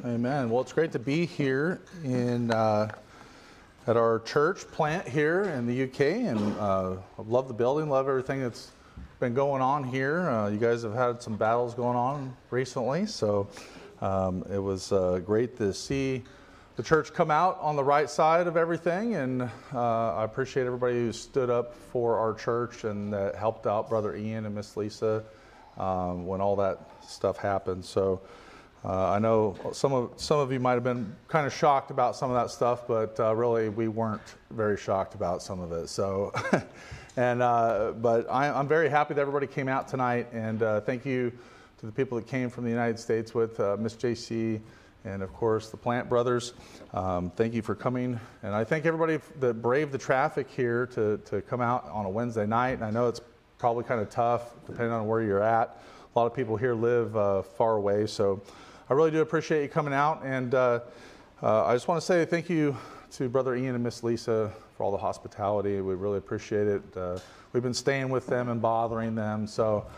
Amen. Well, it's great to be here at our church plant here in the UK, and I love the building, love everything that's been going on here. You guys have had some battles going on recently, so it was great to see the church come out on the right side of everything, and I appreciate everybody who stood up for our church and that helped out Brother Ian and Miss Lisa when all that stuff happened. So I know some of you might have been kind of shocked about some of that stuff, but really we weren't very shocked about some of it. So, but I'm very happy that everybody came out tonight, and thank you to the people that came from the United States with Miss JC and of course the Plant Brothers. Thank you for coming, and I thank everybody that braved the traffic here to come out on a Wednesday night. And I know it's probably kind of tough depending on where you're at. A lot of people here live far away, so I really do appreciate you coming out, and I just want to say thank you to Brother Ian and Miss Lisa for all the hospitality. We really appreciate it. We've been staying with them and bothering them, so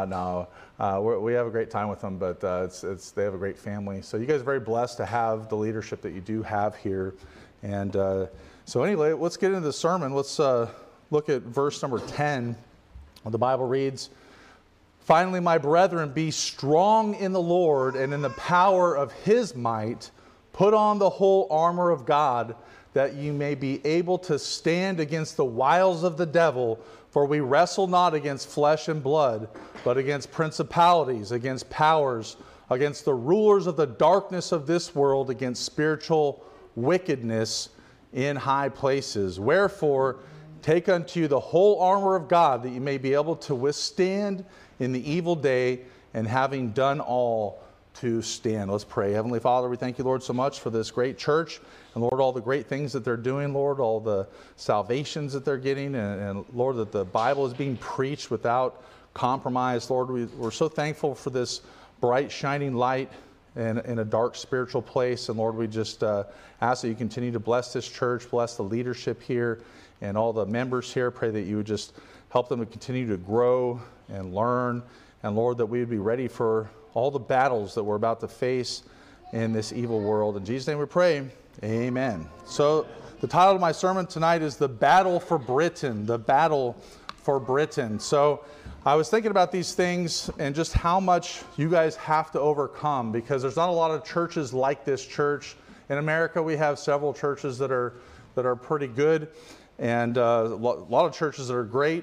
we have a great time with them, but they have a great family. So you guys are very blessed to have the leadership that you do have here. And so anyway, let's get into the sermon. Let's look at verse number 10. The Bible reads, "Finally, my brethren, be strong in the Lord and in the power of his might. Put on the whole armor of God, that you may be able to stand against the wiles of the devil. For we wrestle not against flesh and blood, but against principalities, against powers, against the rulers of the darkness of this world, against spiritual wickedness in high places. Wherefore, take unto you the whole armor of God, that you may be able to withstand in the evil day, and having done all, to stand." Let's pray. Heavenly Father, we thank you, Lord, so much for this great church. And Lord, all the great things that they're doing, Lord, all the salvations that they're getting, and Lord, that the Bible is being preached without compromise. Lord, we're so thankful for this bright, shining light in a dark spiritual place. And Lord, we just ask that you continue to bless this church, bless the leadership here, and all the members here. Pray that you would just help them to continue to grow and learn. And Lord, that we would be ready for all the battles that we're about to face in this evil world. In Jesus' name we pray. Amen. So the title of my sermon tonight is The Battle for Britain. The Battle for Britain. So I was thinking about these things and just how much you guys have to overcome, because there's not a lot of churches like this church. In America, we have several churches that are pretty good, and a lot of churches that are great.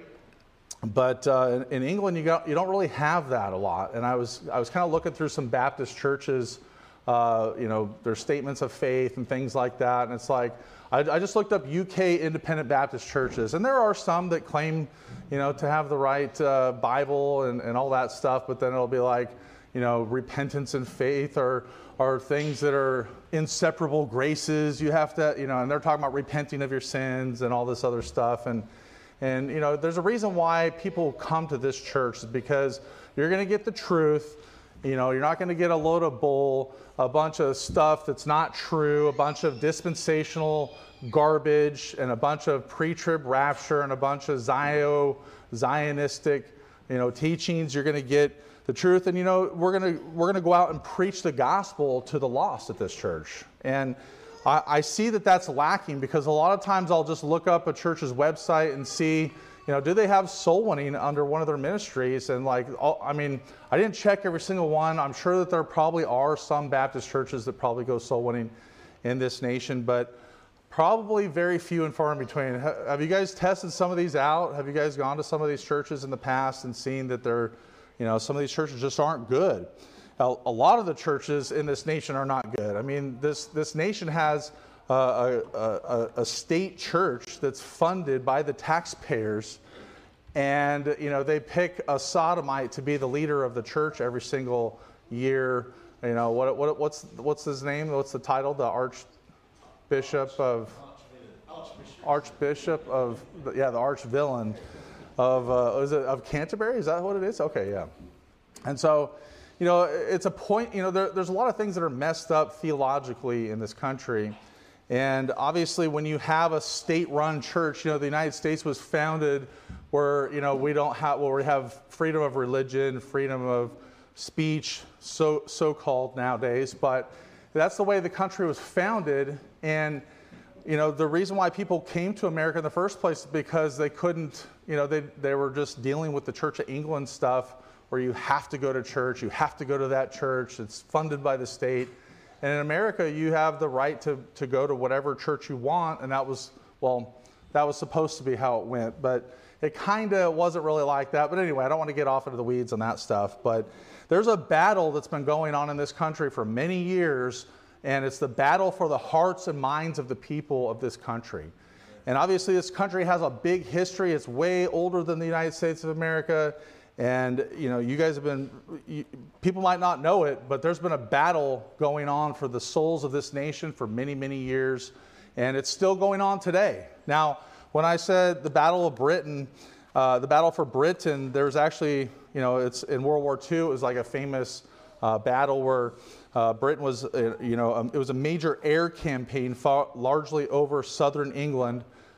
But in England, you don't really have that a lot. And I was kind of looking through some Baptist churches, their statements of faith and things like that. And it's like, I just looked up UK independent Baptist churches. And there are some that claim, to have the right Bible and all that stuff. But then it'll be like, repentance and faith are things that are inseparable graces. You have to, and they're talking about repenting of your sins and all this other stuff. And there's a reason why people come to this church, is because you're going to get the truth. You're not going to get a load of bull, a bunch of stuff that's not true, a bunch of dispensational garbage, and a bunch of pre-trib rapture, and a bunch of Zionistic, teachings. You're going to get the truth, and we're going to go out and preach the gospel to the lost at this church. And I see that that's lacking, because a lot of times I'll just look up a church's website and see, do they have soul winning under one of their ministries? And I didn't check every single one. I'm sure that there probably are some Baptist churches that probably go soul winning in this nation, but probably very few and far in between. Have you guys tested some of these out? Have you guys gone to some of these churches in the past and seen that some of these churches just aren't good? A lot of the churches in this nation are not good. I mean, this nation has a state church that's funded by the taxpayers, and they pick a sodomite to be the leader of the church every single year. What's his name? What's the title? The Archbishop of the Archvillain of Canterbury. Is that what it is? Okay, yeah. And so, it's a point, there's a lot of things that are messed up theologically in this country. And obviously, when you have a state-run church, the United States was founded where, we have freedom of religion, freedom of speech, so-called nowadays. But that's the way the country was founded. And you know, the reason why people came to America in the first place is because they couldn't, you know, they were just dealing with the Church of England stuff, where you have to go to church, you have to go to that church, it's funded by the state. And in America, you have the right to go to whatever church you want, and that was, well, that was supposed to be how it went, but it kind of wasn't really like that. But anyway, I don't want to get off into the weeds on that stuff, but there's a battle that's been going on in this country for many years, and it's the battle for the hearts and minds of the people of this country. And obviously this country has a big history. It's way older than the United States of America. And you know, you guys have been, people might not know it, but there's been a battle going on for the souls of this nation for many, many years. And it's still going on today. Now, when I said the Battle of Britain, the battle for Britain, there's actually, you know, it's in World War II, it was like a famous battle where Britain was, you know, it was a major air campaign largely over southern England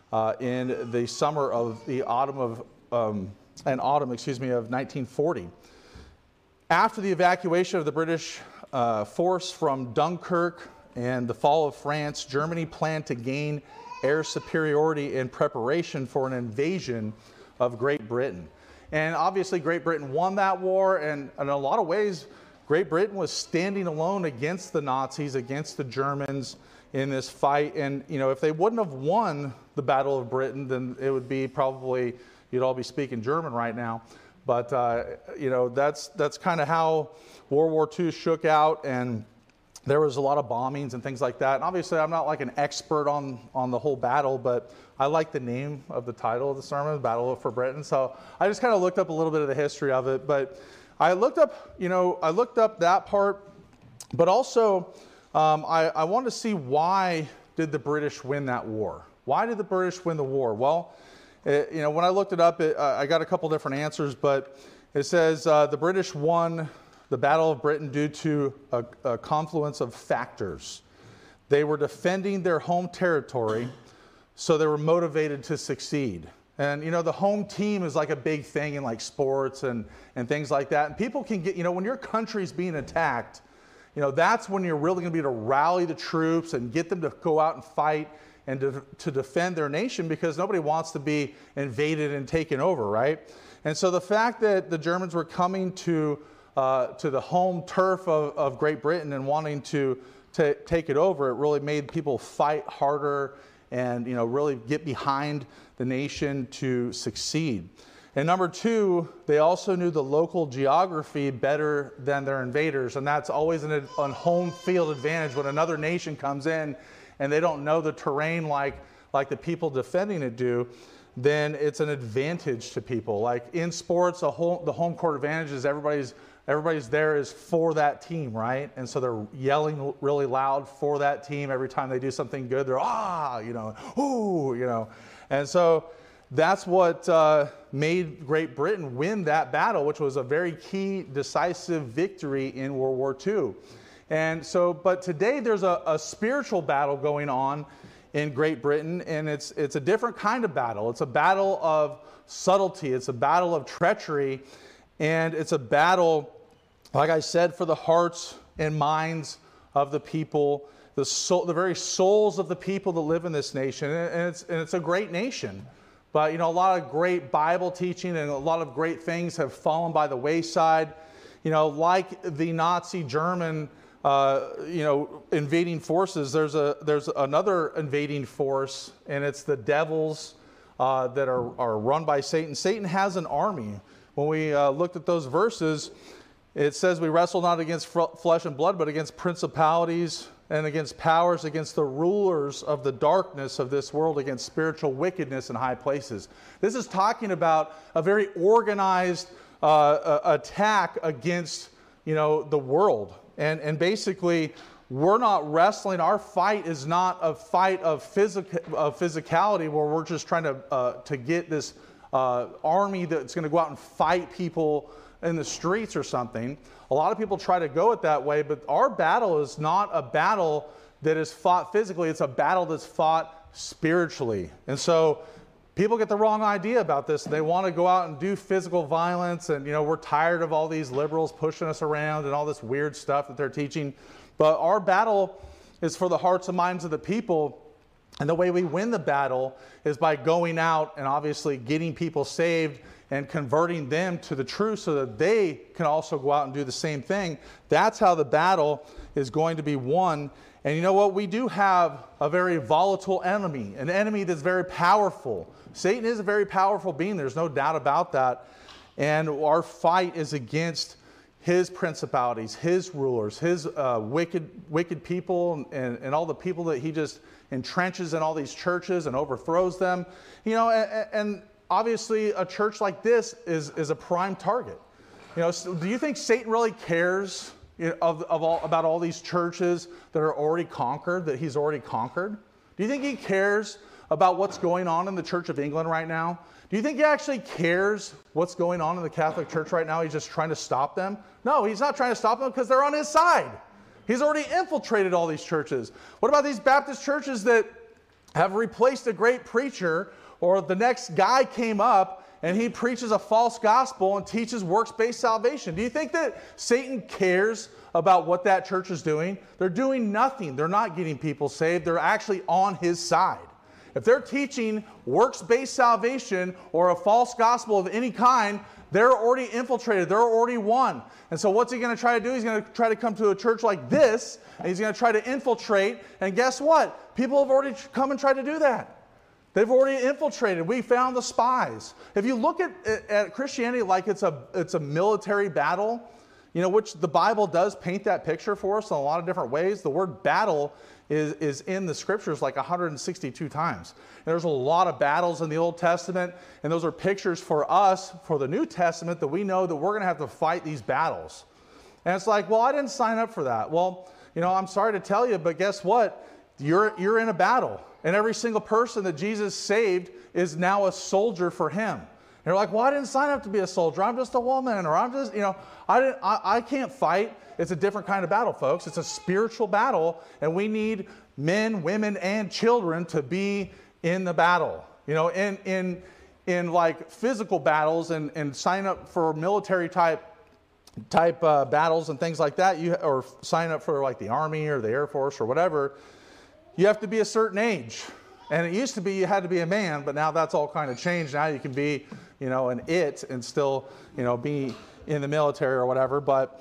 in the summer of the autumn of, of 1940. After the evacuation of the British force from Dunkirk and the fall of France, Germany planned to gain air superiority in preparation for an invasion of Great Britain. And obviously Great Britain won that war, and in a lot of ways, Great Britain was standing alone against the Nazis, against the Germans in this fight. And you know, if they wouldn't have won the Battle of Britain, then it would be probably, you'd all be speaking German right now. But you know, that's kind of how World War II shook out, and there was a lot of bombings and things like that. And obviously, I'm not like an expert on the whole battle, but I like the name of the title of the sermon, Battle for Britain. So I just kind of looked up a little bit of the history of it. But I looked up, you know, I looked up that part, but also I wanted to see, why did the British win that war? Why did the British win the war? Well, you know, when I looked it up, I got a couple different answers, but it says the British won the Battle of Britain due to a confluence of factors. They were defending their home territory, so they were motivated to succeed. And you know, the home team is like a big thing in like sports and things like that. And people can get, you know, when your country's being attacked, you know, that's when you're really going to be able to rally the troops and get them to go out and fight and to defend their nation, because nobody wants to be invaded and taken over, right? And so the fact that the Germans were coming to the home turf of Great Britain and wanting to take it over, it really made people fight harder and, you know, really get behind the nation to succeed. And number two, they also knew the local geography better than their invaders, and that's always a home field advantage. When another nation comes in and they don't know the terrain like the people defending it do, then it's an advantage to people. Like in sports, the home court advantage is everybody's there is for that team, right? And so they're yelling really loud for that team every time they do something good. They're, you know, ooh, you know. And so that's what made Great Britain win that battle, which was a very key, decisive victory in World War II. And so, but today there's a spiritual battle going on in Great Britain, and it's a different kind of battle. It's a battle of subtlety. It's a battle of treachery, and it's a battle, like I said, for the hearts and minds of the people, the very souls of the people that live in this nation. And it's a great nation. But, you know, a lot of great Bible teaching and a lot of great things have fallen by the wayside. You know, like the Nazi German, you know, invading forces, there's another invading force, and it's the devils that are run by Satan. Satan has an army. When we looked at those verses, it says we wrestle not against flesh and blood, but against principalities and against powers, against the rulers of the darkness of this world, against spiritual wickedness in high places. This is talking about a very organized attack against, you know, the world. And basically, we're not wrestling. Our fight is not a fight of physicality where we're just trying to get this army that's going to go out and fight people in the streets or something. A lot of people try to go it that way, but our battle is not a battle that is fought physically. It's a battle that's fought spiritually. And so people get the wrong idea about this. They want to go out and do physical violence, and, you know, we're tired of all these liberals pushing us around and all this weird stuff that they're teaching. But our battle is for the hearts and minds of the people. And the way we win the battle is by going out and obviously getting people saved and converting them to the truth so that they can also go out and do the same thing. That's how the battle is going to be won. And you know what? We do have a very volatile enemy, an enemy that's very powerful. Satan is a very powerful being. There's no doubt about that. And our fight is against his principalities, his rulers, his wicked people, and all the people that he just entrenches in all these churches and overthrows them. You know, and obviously a church like this is a prime target. You know, so do you think Satan really cares about all these churches that are already conquered, that he's already conquered? Do you think he cares about what's going on in the Church of England right now? Do you think he actually cares what's going on in the Catholic Church right now? He's just trying to stop them? No, he's not trying to stop them because they're on his side. He's already infiltrated all these churches. What about these Baptist churches that have replaced a great preacher, or the next guy came up and he preaches a false gospel and teaches works-based salvation? Do you think that Satan cares about what that church is doing? They're doing nothing. They're not getting people saved. They're actually on his side. If they're teaching works-based salvation or a false gospel of any kind, they're already infiltrated. They're already won. And so what's he going to try to do? He's going to try to come to a church like this, and he's going to try to infiltrate. And guess what? People have already come and tried to do that. They've already infiltrated. We found the spies. If you look at Christianity like it's a military battle, you know, which the Bible does paint that picture for us in a lot of different ways. The word battle is in the scriptures like 162 times. And there's a lot of battles in the Old Testament, and those are pictures for us, for the New Testament, that we know that we're going to have to fight these battles. And it's like, well, I didn't sign up for that. Well, you know, I'm sorry to tell you, but guess what? You're in a battle. And every single person that Jesus saved is now a soldier for him. And you're like, well, I didn't sign up to be a soldier. I'm just a woman, or I'm just, you know, I can't fight. It's a different kind of battle, folks. It's a spiritual battle, and we need men, women, and children to be in the battle. You know, in like physical battles and sign up for military type battles and things like that, or sign up for like the Army or the Air Force or whatever, you have to be a certain age. And it used to be you had to be a man, but now that's all kind of changed. Now you can be, you know, an it and still, you know, be in the military or whatever. But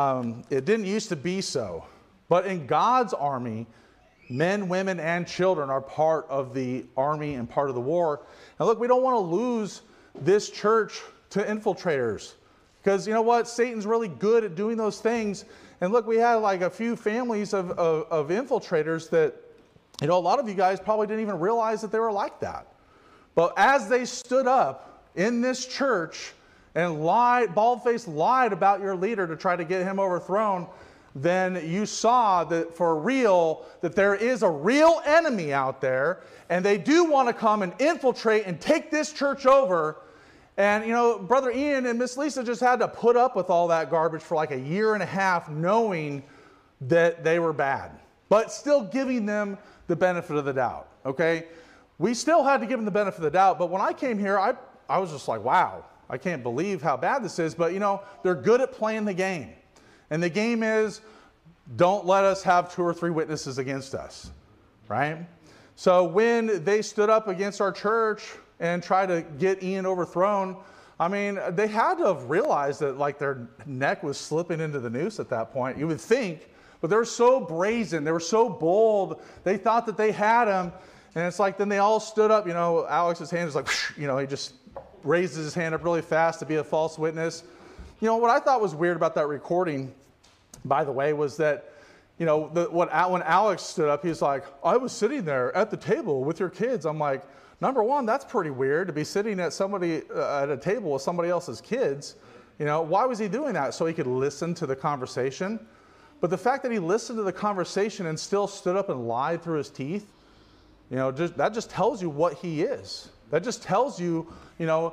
it didn't used to be so. But in God's army, men, women, and children are part of the army and part of the war. And look, we don't want to lose this church to infiltrators. Because you know what? Satan's really good at doing those things. And look, we had like a few families of infiltrators that, you know, a lot of you guys probably didn't even realize that they were like that. But as they stood up in this church and lied, bald-faced lied about your leader to try to get him overthrown, then you saw that for real, that there is a real enemy out there, and they do want to come and infiltrate and take this church over. And, you know, Brother Ian and Miss Lisa just had to put up with all that garbage for like a year and a half, knowing that they were bad, but still giving them the benefit of the doubt, okay? We still had to give them the benefit of the doubt, but when I came here, I was just like, wow, I can't believe how bad this is. But, you know, they're good at playing the game. And the game is, don't let us have 2 or 3 witnesses against us, right? So when they stood up against our church and tried to get Ian overthrown, I mean, they had to have realized that, like, their neck was slipping into the noose at that point. You would think. But they were so brazen. They were so bold. They thought that they had him. And it's like, then they all stood up. You know, Alex's hand is like, you know, he just raises his hand up really fast to be a false witness. You know, what I thought was weird about that recording, by the way, was that, you know, when Alex stood up, he's like, I was sitting there at the table with your kids. I'm like, number one, that's pretty weird to be sitting at at a table with somebody else's kids. You know, why was he doing that? So he could listen to the conversation. But the fact that he listened to the conversation and still stood up and lied through his teeth, you know, that just tells you what he is. That just tells you, you know,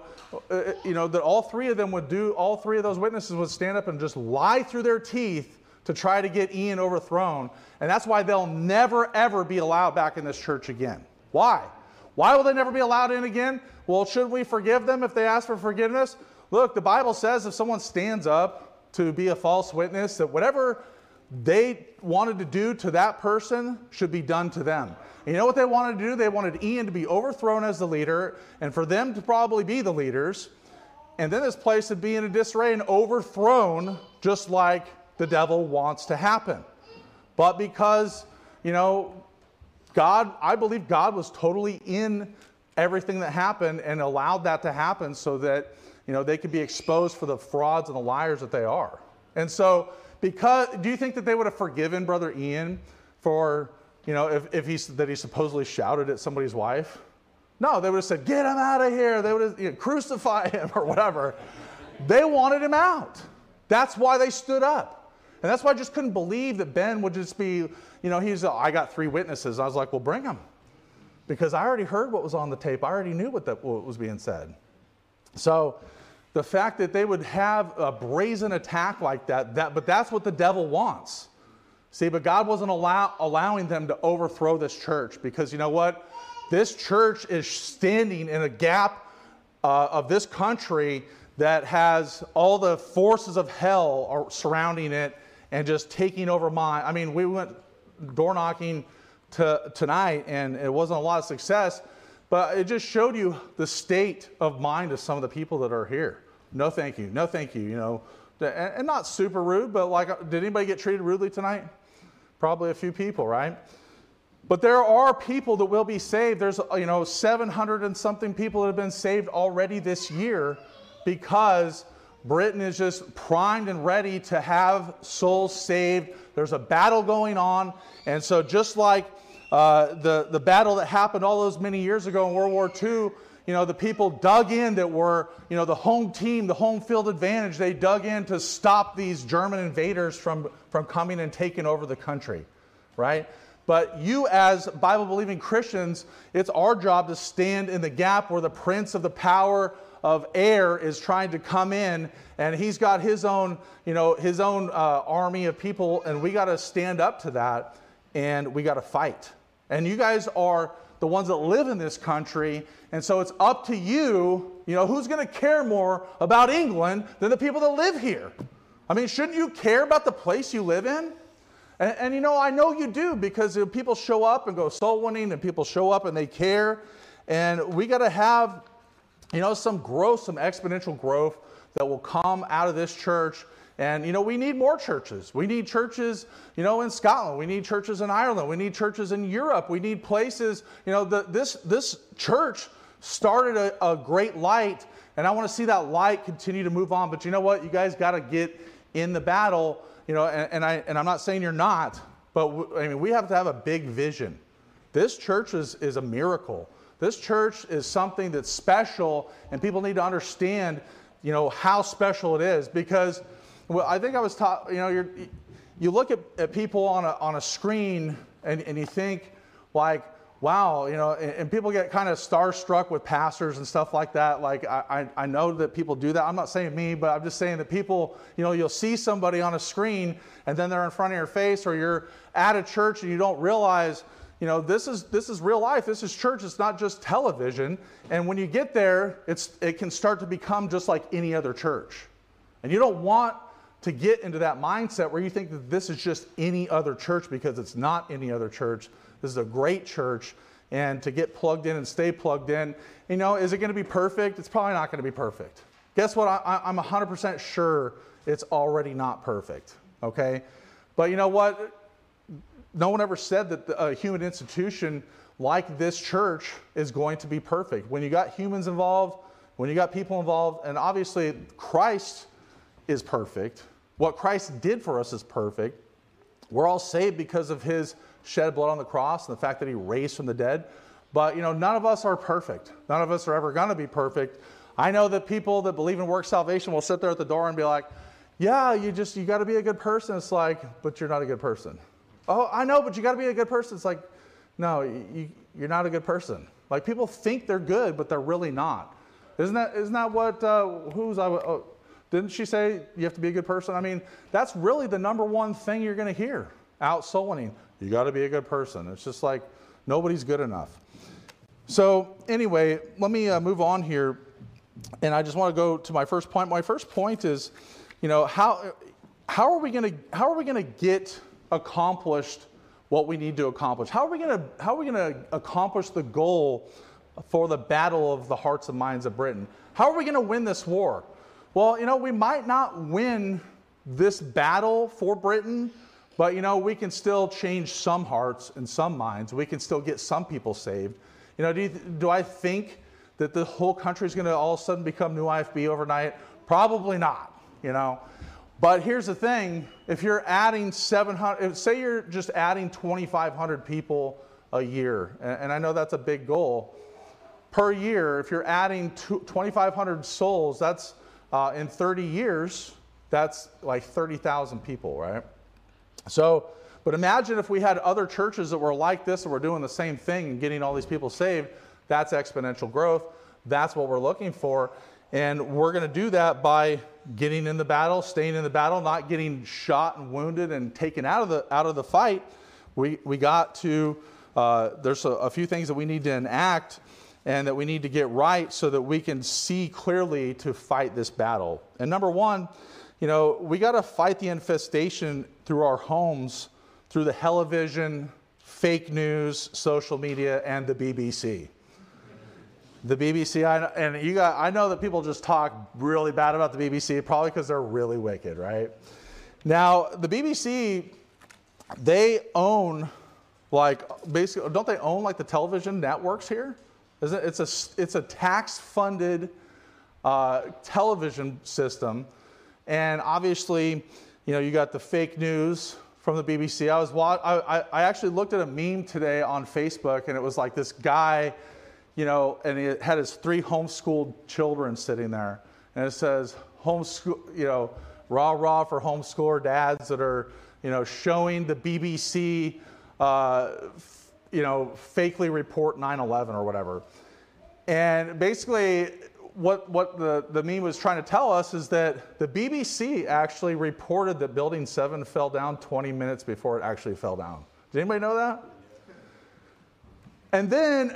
that all three of those witnesses would stand up and just lie through their teeth to try to get Ian overthrown. And that's why they'll never, ever be allowed back in this church again. Why? Why will they never be allowed in again? Well, should we forgive them if they ask for forgiveness? Look, the Bible says if someone stands up to be a false witness, that whatever they wanted to do to that person should be done to them. And you know what they wanted to do? They wanted Ian to be overthrown as the leader, and for them to probably be the leaders, and then this place would be in a disarray and overthrown just like the devil wants to happen. But because, God, I believe God was totally in everything that happened and allowed that to happen so that, they could be exposed for the frauds and the liars that they are. And so, do you think that they would have forgiven Brother Ian for, if he supposedly shouted at somebody's wife? No, they would have said, get him out of here. They would have crucify him or whatever. They wanted him out. That's why they stood up. And that's why I just couldn't believe that Ben would just be, I got 3 witnesses. I was like, well, bring them. Because I already heard what was on the tape. I already knew what was being said. So the fact that they would have a brazen attack like but that's what the devil wants. See, but God wasn't allowing them to overthrow this church, because you know what? This church is standing in a gap of this country that has all the forces of hell surrounding it and just taking over I mean, we went door knocking tonight, and it wasn't a lot of success, but it just showed you the state of mind of some of the people that are here. No thank you, no thank you, and not super rude, but like, did anybody get treated rudely tonight? Probably a few people, right? But there are people that will be saved. There's 700 and something people that have been saved already this year, because Britain is just primed and ready to have souls saved. There's a battle going on, and so just like the battle that happened all those many years ago in World War II, the people dug in that were, the home team, the home field advantage. They dug in to stop these German invaders from coming and taking over the country, right? But you as Bible-believing Christians, it's our job to stand in the gap where the prince of the power of air is trying to come in, and he's got his own army of people, and we got to stand up to that, and we got to fight. And you guys are the ones that live in this country, and so it's up to you, who's going to care more about England than the people that live here? I mean, shouldn't you care about the place you live in? And I know you do, because people show up and go soul winning, and people show up and they care, and we got to have, some growth, some exponential growth that will come out of this church. And, we need more churches. We need churches, in Scotland. We need churches in Ireland. We need churches in Europe. We need places, this church started a great light, and I want to see that light continue to move on. But you know what? You guys got to get in the battle, and I'm not saying you're not, but we have to have a big vision. This church is a miracle. This church is something that's special, and people need to understand, how special it is. Because, well, I think I was taught, you look at people on a screen, and you think, like, wow, and people get kind of starstruck with pastors and stuff like that. Like, I know that people do that. I'm not saying me, but I'm just saying that people, you'll see somebody on a screen, and then they're in front of your face, or you're at a church and you don't realize, this is real life. This is church. It's not just television. And when you get there, it can start to become just like any other church. And you don't want to get into that mindset where you think that this is just any other church, because it's not any other church. This is a great church. And to get plugged in and stay plugged in, is it going to be perfect? It's probably not going to be perfect. Guess what? I'm 100% sure it's already not perfect. Okay? But you know what? No one ever said that a human institution like this church is going to be perfect. When you got humans involved, when you got people involved, and obviously Christ is perfect. What Christ did for us is perfect. We're all saved because of his shed blood on the cross and the fact that he raised from the dead. But, none of us are perfect. None of us are ever going to be perfect. I know that people that believe in work salvation will sit there at the door and be like, yeah, you got to be a good person. It's like, but you're not a good person. Oh, I know, but you got to be a good person. It's like, no, you're not a good person. Like, people think they're good, but they're really not. Isn't that what, didn't she say you have to be a good person? I mean, that's really the number one thing you're going to hear out soul winning. You got to be a good person. It's just like, nobody's good enough. So anyway, let me move on here. And I just want to go to my first point. My first point is, how how are we going to get accomplished what we need to accomplish? How are we going to accomplish the goal for the battle of the hearts and minds of Britain? How are we going to win this war? Well, we might not win this battle for Britain, but, we can still change some hearts and some minds. We can still get some people saved. Do I think that the whole country is going to all of a sudden become new IFB overnight? Probably not, But here's the thing. If you're adding 700, say you're just adding 2,500 people a year, and I know that's a big goal, per year, if you're adding 2,500 souls, that's in 30 years, that's like 30,000 people, right? So, but imagine if we had other churches that were like this and were doing the same thing and getting all these people saved. That's exponential growth. That's what we're looking for. And we're going to do that by getting in the battle, staying in the battle, not getting shot and wounded and taken out of the fight. We got to, there's a few things that we need to enact and that we need to get right so that we can see clearly to fight this battle. And number one, we got to fight the infestation through our homes, through the television, fake news, social media, and the BBC. The BBC, I know that people just talk really bad about the BBC, probably because they're really wicked, right? Now, the BBC, they own, basically, don't they own the television networks here? It's a tax-funded television system. And obviously, you got the fake news from the BBC. I actually looked at a meme today on Facebook, and it was like this guy, and he had his 3 homeschooled children sitting there. And it says, homeschool, rah, rah for homeschooler dads that are, showing the BBC, fakely report 9/11 or whatever. And basically, what the meme was trying to tell us is that the BBC actually reported that Building 7 fell down 20 minutes before it actually fell down. Did anybody know that? And then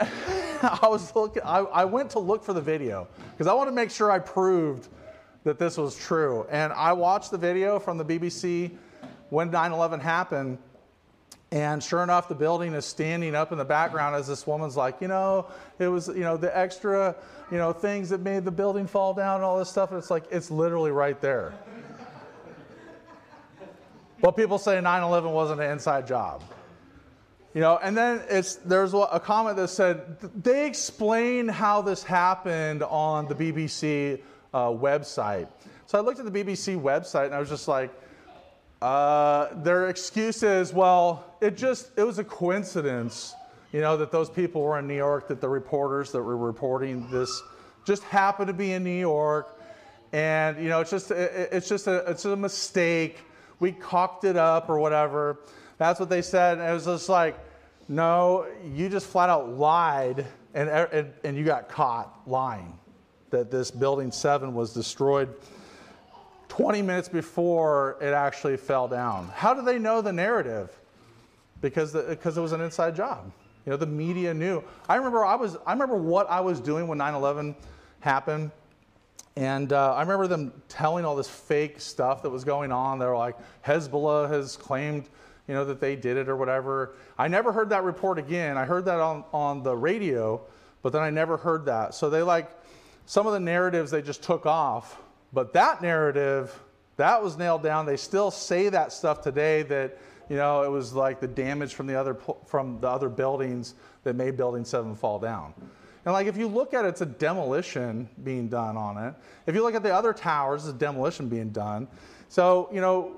I went to look for the video because I wanted to make sure I proved that this was true. And I watched the video from the BBC when 9/11 happened. And sure enough, the building is standing up in the background as this woman's like, it was, the extra, things that made the building fall down and all this stuff. And it's like, it's literally right there. But people say 9/11 wasn't an inside job. And then there's a comment that said, they explain how this happened on the BBC website. So I looked at the BBC website and I was just like, their excuse is, well, it was a coincidence, that those people were in New York, that the reporters that were reporting this just happened to be in New York. And, it's a mistake. We cocked it up or whatever. That's what they said. And it was just like, no, you just flat out lied and you got caught lying that this Building 7 was destroyed 20 minutes before it actually fell down. How do they know the narrative? Because it was an inside job. The media knew. I remember what I was doing when 9/11 happened, and I remember them telling all this fake stuff that was going on. They were like, Hezbollah has claimed, that they did it or whatever. I never heard that report again. I heard that on the radio, but then I never heard that. So some of the narratives they just took off. But that narrative, that was nailed down. They still say that stuff today that, it was like the damage from the other buildings that made Building 7 fall down. And if you look at it, it's a demolition being done on it. If you look at the other towers, it's a demolition being done. So,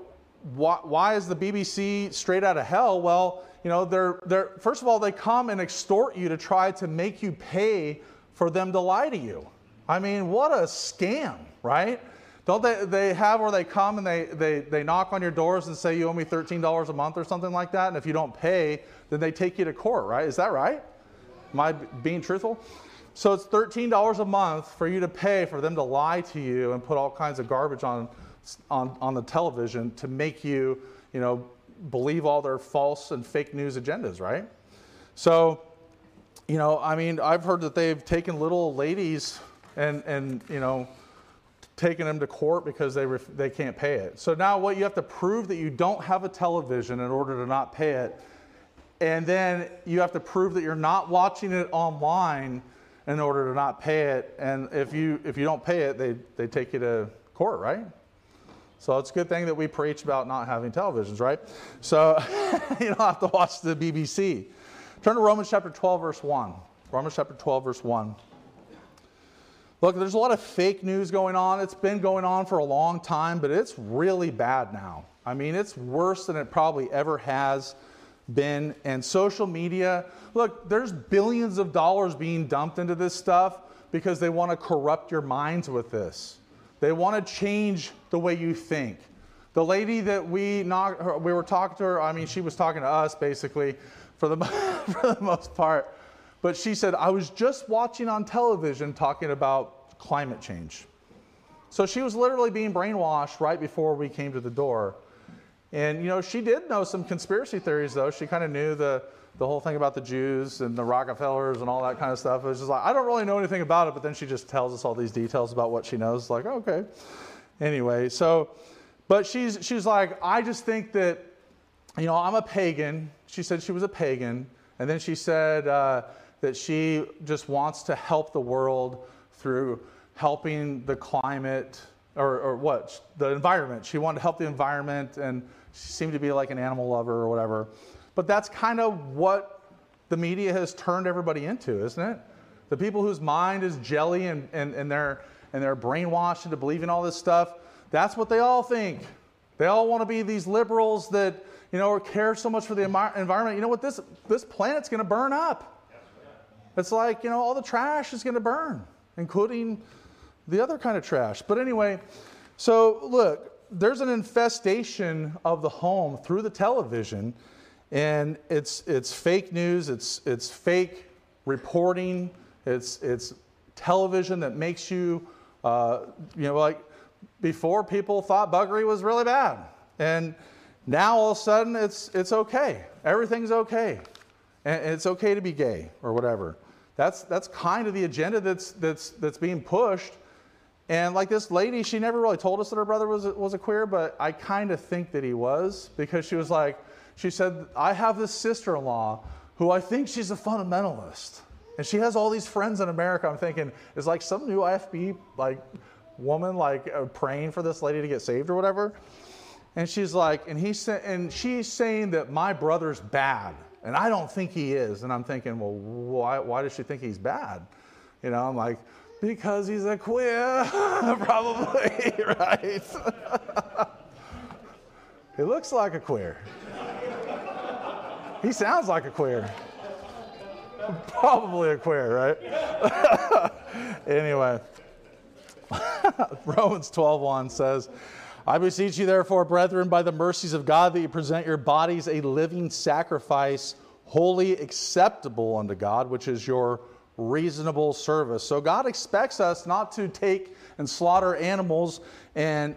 why is the BBC straight out of hell? Well, they're first of all, they come and extort you to try to make you pay for them to lie to you. I mean, what a scam, right? Don't they have where they come and they knock on your doors and say you owe me $13 a month or something like that, and if you don't pay, then they take you to court, right? Is that right? Am I being truthful? So it's $13 a month for you to pay for them to lie to you and put all kinds of garbage on the television to make you, believe all their false and fake news agendas, right? So, I've heard that they've taken little ladies and taking them to court because they can't pay it. So now what you have to prove that you don't have a television in order to not pay it. And then you have to prove that you're not watching it online in order to not pay it. And if you don't pay it, they take you to court, right? So it's a good thing that we preach about not having televisions, right? So you don't have to watch the BBC. Turn to Romans chapter 12, verse 1. Romans chapter 12, verse 1. Look, there's a lot of fake news going on. It's been going on for a long time, but it's really bad now. I mean, it's worse than it probably ever has been. And social media, look, there's billions of dollars being dumped into this stuff because they want to corrupt your minds with this. They want to change the way you think. The lady that we were talking to her, I mean, she was talking to us basically for the most part. But she said, I was just watching on television talking about climate change. So she was literally being brainwashed right before we came to the door. And, you know, she did know some conspiracy theories, though. She kind of knew the whole thing about the Jews and the Rockefellers and all that kind of stuff. It was just like, I don't really know anything about it, but then she just tells us all these details about what she knows. Like, okay. Anyway, so, but she's like, I just think that, you know, I'm a pagan. She said she was a pagan. And then she said that she just wants to help the world through helping the climate or the environment. She wanted to help the environment, and she seemed to be like an animal lover or whatever. But that's kind of what the media has turned everybody into, isn't it? The people whose mind is jelly and they're brainwashed into believing all this stuff, that's what they all think. They all want to be these liberals that, you know, care so much for the environment. You know what? This planet's going to burn up. It's like, you know, all the trash is going to burn, including the other kind of trash. But anyway, so look, there's an infestation of the home through the television, and it's fake news, it's fake reporting, it's television that makes you, you know, like before people thought buggery was really bad, and now all of a sudden it's okay, everything's okay, and it's okay to be gay or whatever. That's kind of the agenda that's being pushed. And like this lady, she never really told us that her brother was a queer, but I kind of think that he was, because she said, I have this sister-in-law who I think she's a fundamentalist. And she has all these friends in America. I'm thinking, is like some new IFB like woman like praying for this lady to get saved or whatever? And she's like, and she's saying that my brother's bad, and I don't think he is. And I'm thinking, well, why does she think he's bad? You know, I'm like, because he's a queer, probably, right? He looks like a queer. He sounds like a queer. Probably a queer, right? Anyway, Romans 12:1 says, I beseech you, therefore, brethren, by the mercies of God, that you present your bodies a living sacrifice, wholly acceptable unto God, which is your reasonable service. So God expects us not to take and slaughter animals and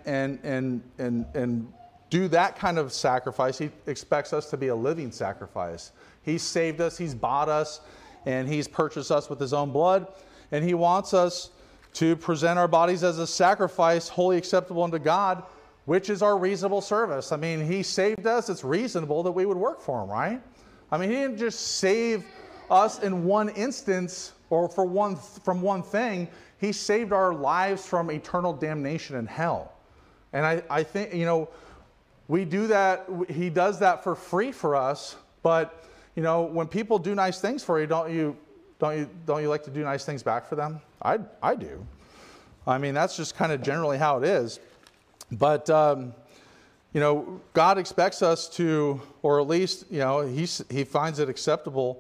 do that kind of sacrifice. He expects us to be a living sacrifice. He's saved us, He's bought us, and He's purchased us with His own blood. And He wants us to present our bodies as a sacrifice, wholly acceptable unto God, which is our reasonable service. I mean, He saved us. It's reasonable that we would work for Him, right? I mean, He didn't just save us in one instance or from one thing. He saved our lives from eternal damnation in hell. And I think, you know, we do that. He does that for free for us. But, you know, when people do nice things for you, don't you like to do nice things back for them? I do. I mean, that's just kind of generally how it is. But, you know, God expects us to, or at least, you know, He finds it acceptable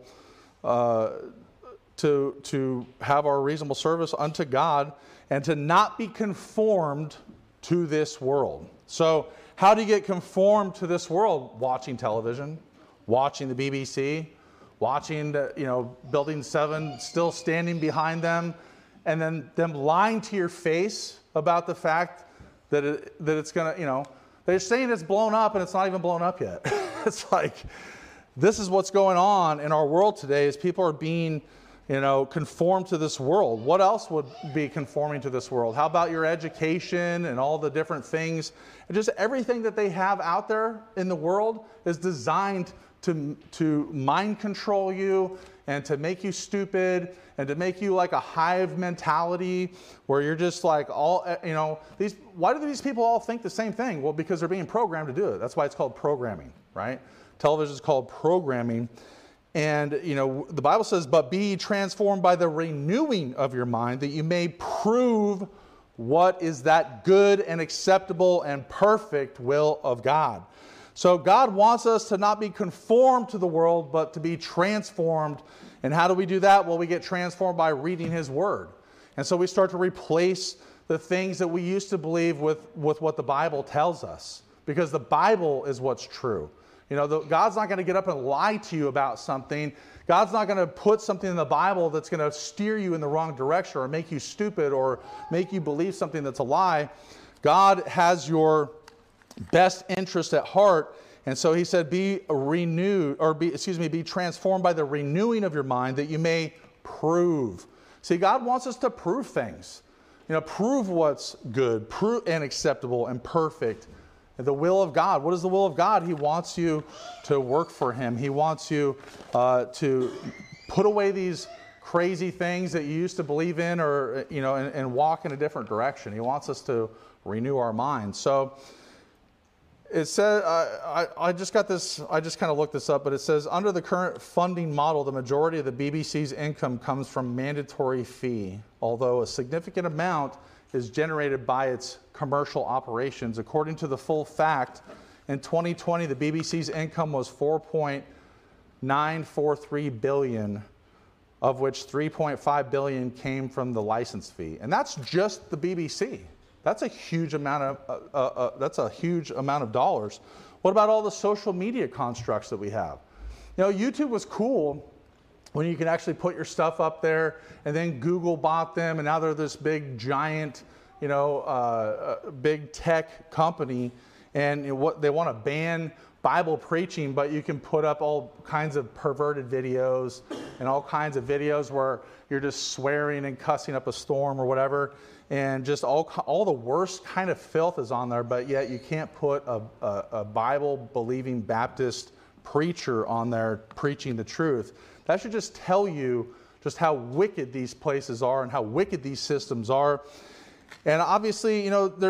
to have our reasonable service unto God and to not be conformed to this world. So how do you get conformed to this world? Watching television, watching the BBC, watching the, you know, Building 7 still standing behind them, and then them lying to your face about the fact that it's going to, you know, they're saying it's blown up and it's not even blown up yet. It's like, this is what's going on in our world today, is people are being conform to this world. What else would be conforming to this world? How about your education and all the different things? And just everything that they have out there in the world is designed to mind control you and to make you stupid and to make you like a hive mentality where you're just like why do these people all think the same thing? Well, because they're being programmed to do it. That's why it's called programming, right? Television is called programming. And, the Bible says, but be ye transformed by the renewing of your mind, that you may prove what is that good and acceptable and perfect will of God. So God wants us to not be conformed to the world, but to be transformed. And how do we do that? Well, we get transformed by reading His Word. And so we start to replace the things that we used to believe with what the Bible tells us. Because the Bible is what's true. God's not going to get up and lie to you about something. God's not going to put something in the Bible that's going to steer you in the wrong direction or make you stupid or make you believe something that's a lie. God has your best interest at heart. And so He said, be transformed by the renewing of your mind, that you may prove. See, God wants us to prove things. Prove what's good, prove and acceptable and perfect. The will of God. What is the will of God? He wants you to work for Him. He wants you to put away these crazy things that you used to believe in, or and walk in a different direction. He wants us to renew our minds. So it says, I just got this. I just kind of looked this up, but it says under the current funding model, the majority of the BBC's income comes from mandatory fee, although a significant amount is generated by its commercial operations. According to the Full Fact, in 2020, the BBC's income was $4.943 billion, of which $3.5 billion came from the license fee. And that's just the BBC. That's a huge amount of dollars. What about all the social media constructs that we have? YouTube was cool when you can actually put your stuff up there, and then Google bought them, and now they're this big giant, big tech company, and what they want to ban Bible preaching, but you can put up all kinds of perverted videos and all kinds of videos where you're just swearing and cussing up a storm or whatever, and just all the worst kind of filth is on there, but yet you can't put a Bible-believing Baptist preacher on there preaching the truth. That should just tell you just how wicked these places are and how wicked these systems are. And obviously,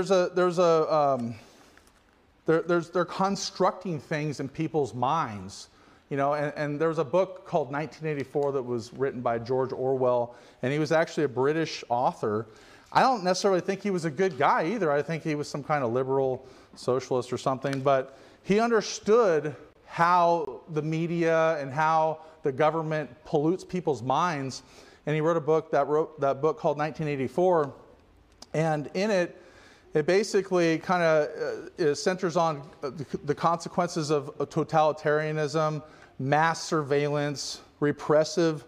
they're constructing things in people's minds. And there was a book called 1984 that was written by George Orwell, and he was actually a British author. I don't necessarily think he was a good guy either. I think he was some kind of liberal socialist or something, but he understood how the media and how the government pollutes people's minds. And he wrote that book called 1984. And in it, it basically kind of centers on the consequences of totalitarianism, mass surveillance, repressive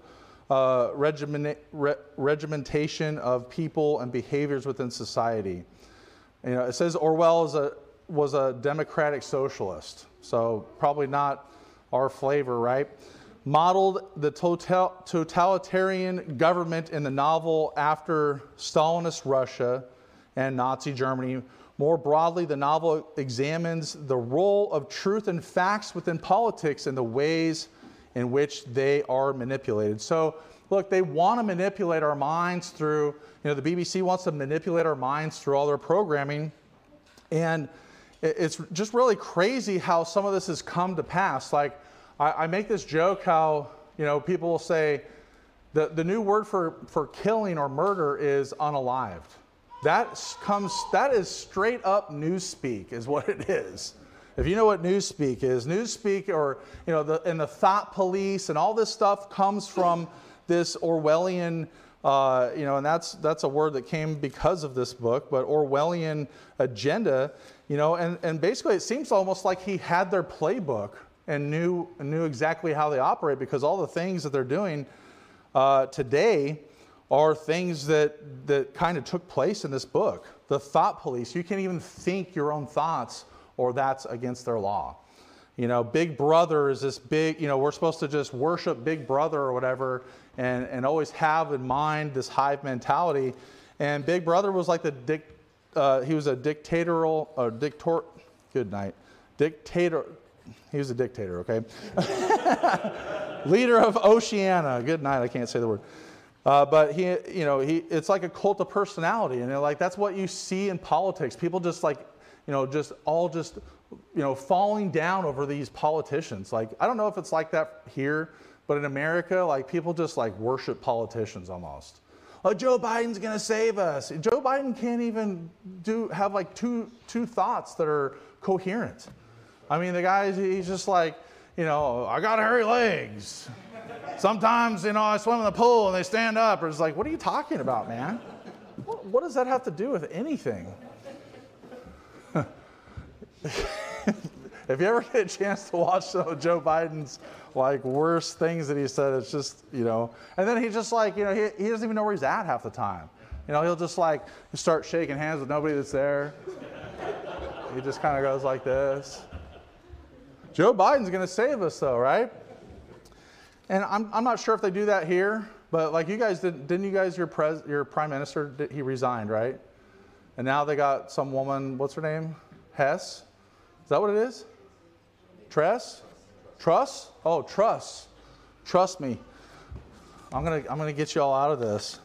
regimentation of people and behaviors within society. It says Orwell was a democratic socialist, so probably not our flavor, right? Modeled the totalitarian government in the novel after Stalinist Russia and Nazi Germany. More broadly, the novel examines the role of truth and facts within politics and the ways in which they are manipulated. So, look, they want to manipulate our minds through, the BBC wants to manipulate our minds through all their programming. And it's just really crazy how some of this has come to pass. Like, I make this joke how, people will say the new word for killing or murder is unalived. That is straight up newspeak is what it is. If you know what newspeak is, newspeak or, and the thought police and all this stuff comes from this Orwellian, and that's a word that came because of this book, but Orwellian agenda, and basically it seems almost like he had their playbook and knew exactly how they operate, because all the things that they're doing today are things that kind of took place in this book. The thought police, you can't even think your own thoughts, or that's against their law. You know, Big Brother is this big, you know, we're supposed to just worship Big Brother or whatever and always have in mind this hive mentality. And Big Brother was like he was a dictatorial, dictator, he was a dictator, okay? Leader of Oceania, good night, I can't say the word. But it's like a cult of personality, and like that's what you see in politics. People just like, falling down over these politicians. Like, I don't know if it's like that here, but in America, like people just like worship politicians almost. Oh, Joe Biden's gonna save us. Joe Biden can't even have like two thoughts that are coherent. I mean, the guy, he's just like, I got hairy legs. Sometimes, I swim in the pool and they stand up. Or it's like, what are you talking about, man? What does that have to do with anything? If you ever get a chance to watch some of Joe Biden's like worst things that he said, it's just, and then he just like, he doesn't even know where he's at half the time. He'll just like start shaking hands with nobody that's there. He just kind of goes like this. Joe Biden's going to save us though, right? And I'm not sure if they do that here, but like you guys didn't you guys, your prime minister, he resigned, right? And now they got some woman, what's her name? Hess? Is that what it is? Tress? Truss? Oh, Truss. Trust me. I'm gonna get you all out of this.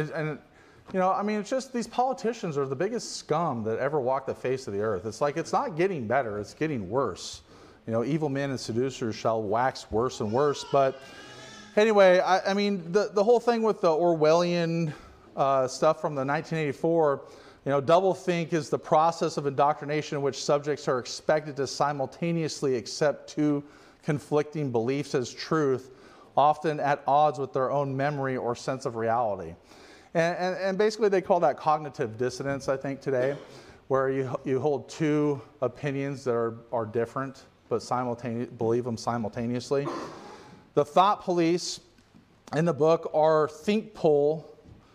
It's just these politicians are the biggest scum that ever walked the face of the earth. It's like it's not getting better, it's getting worse. Evil men and seducers shall wax worse and worse. But anyway, the whole thing with the Orwellian stuff from the 1984, doublethink is the process of indoctrination in which subjects are expected to simultaneously accept two conflicting beliefs as truth, often at odds with their own memory or sense of reality. And basically they call that cognitive dissonance, I think, today, where you hold two opinions that are different, but believe them simultaneously. The thought police in the book are ThinkPol,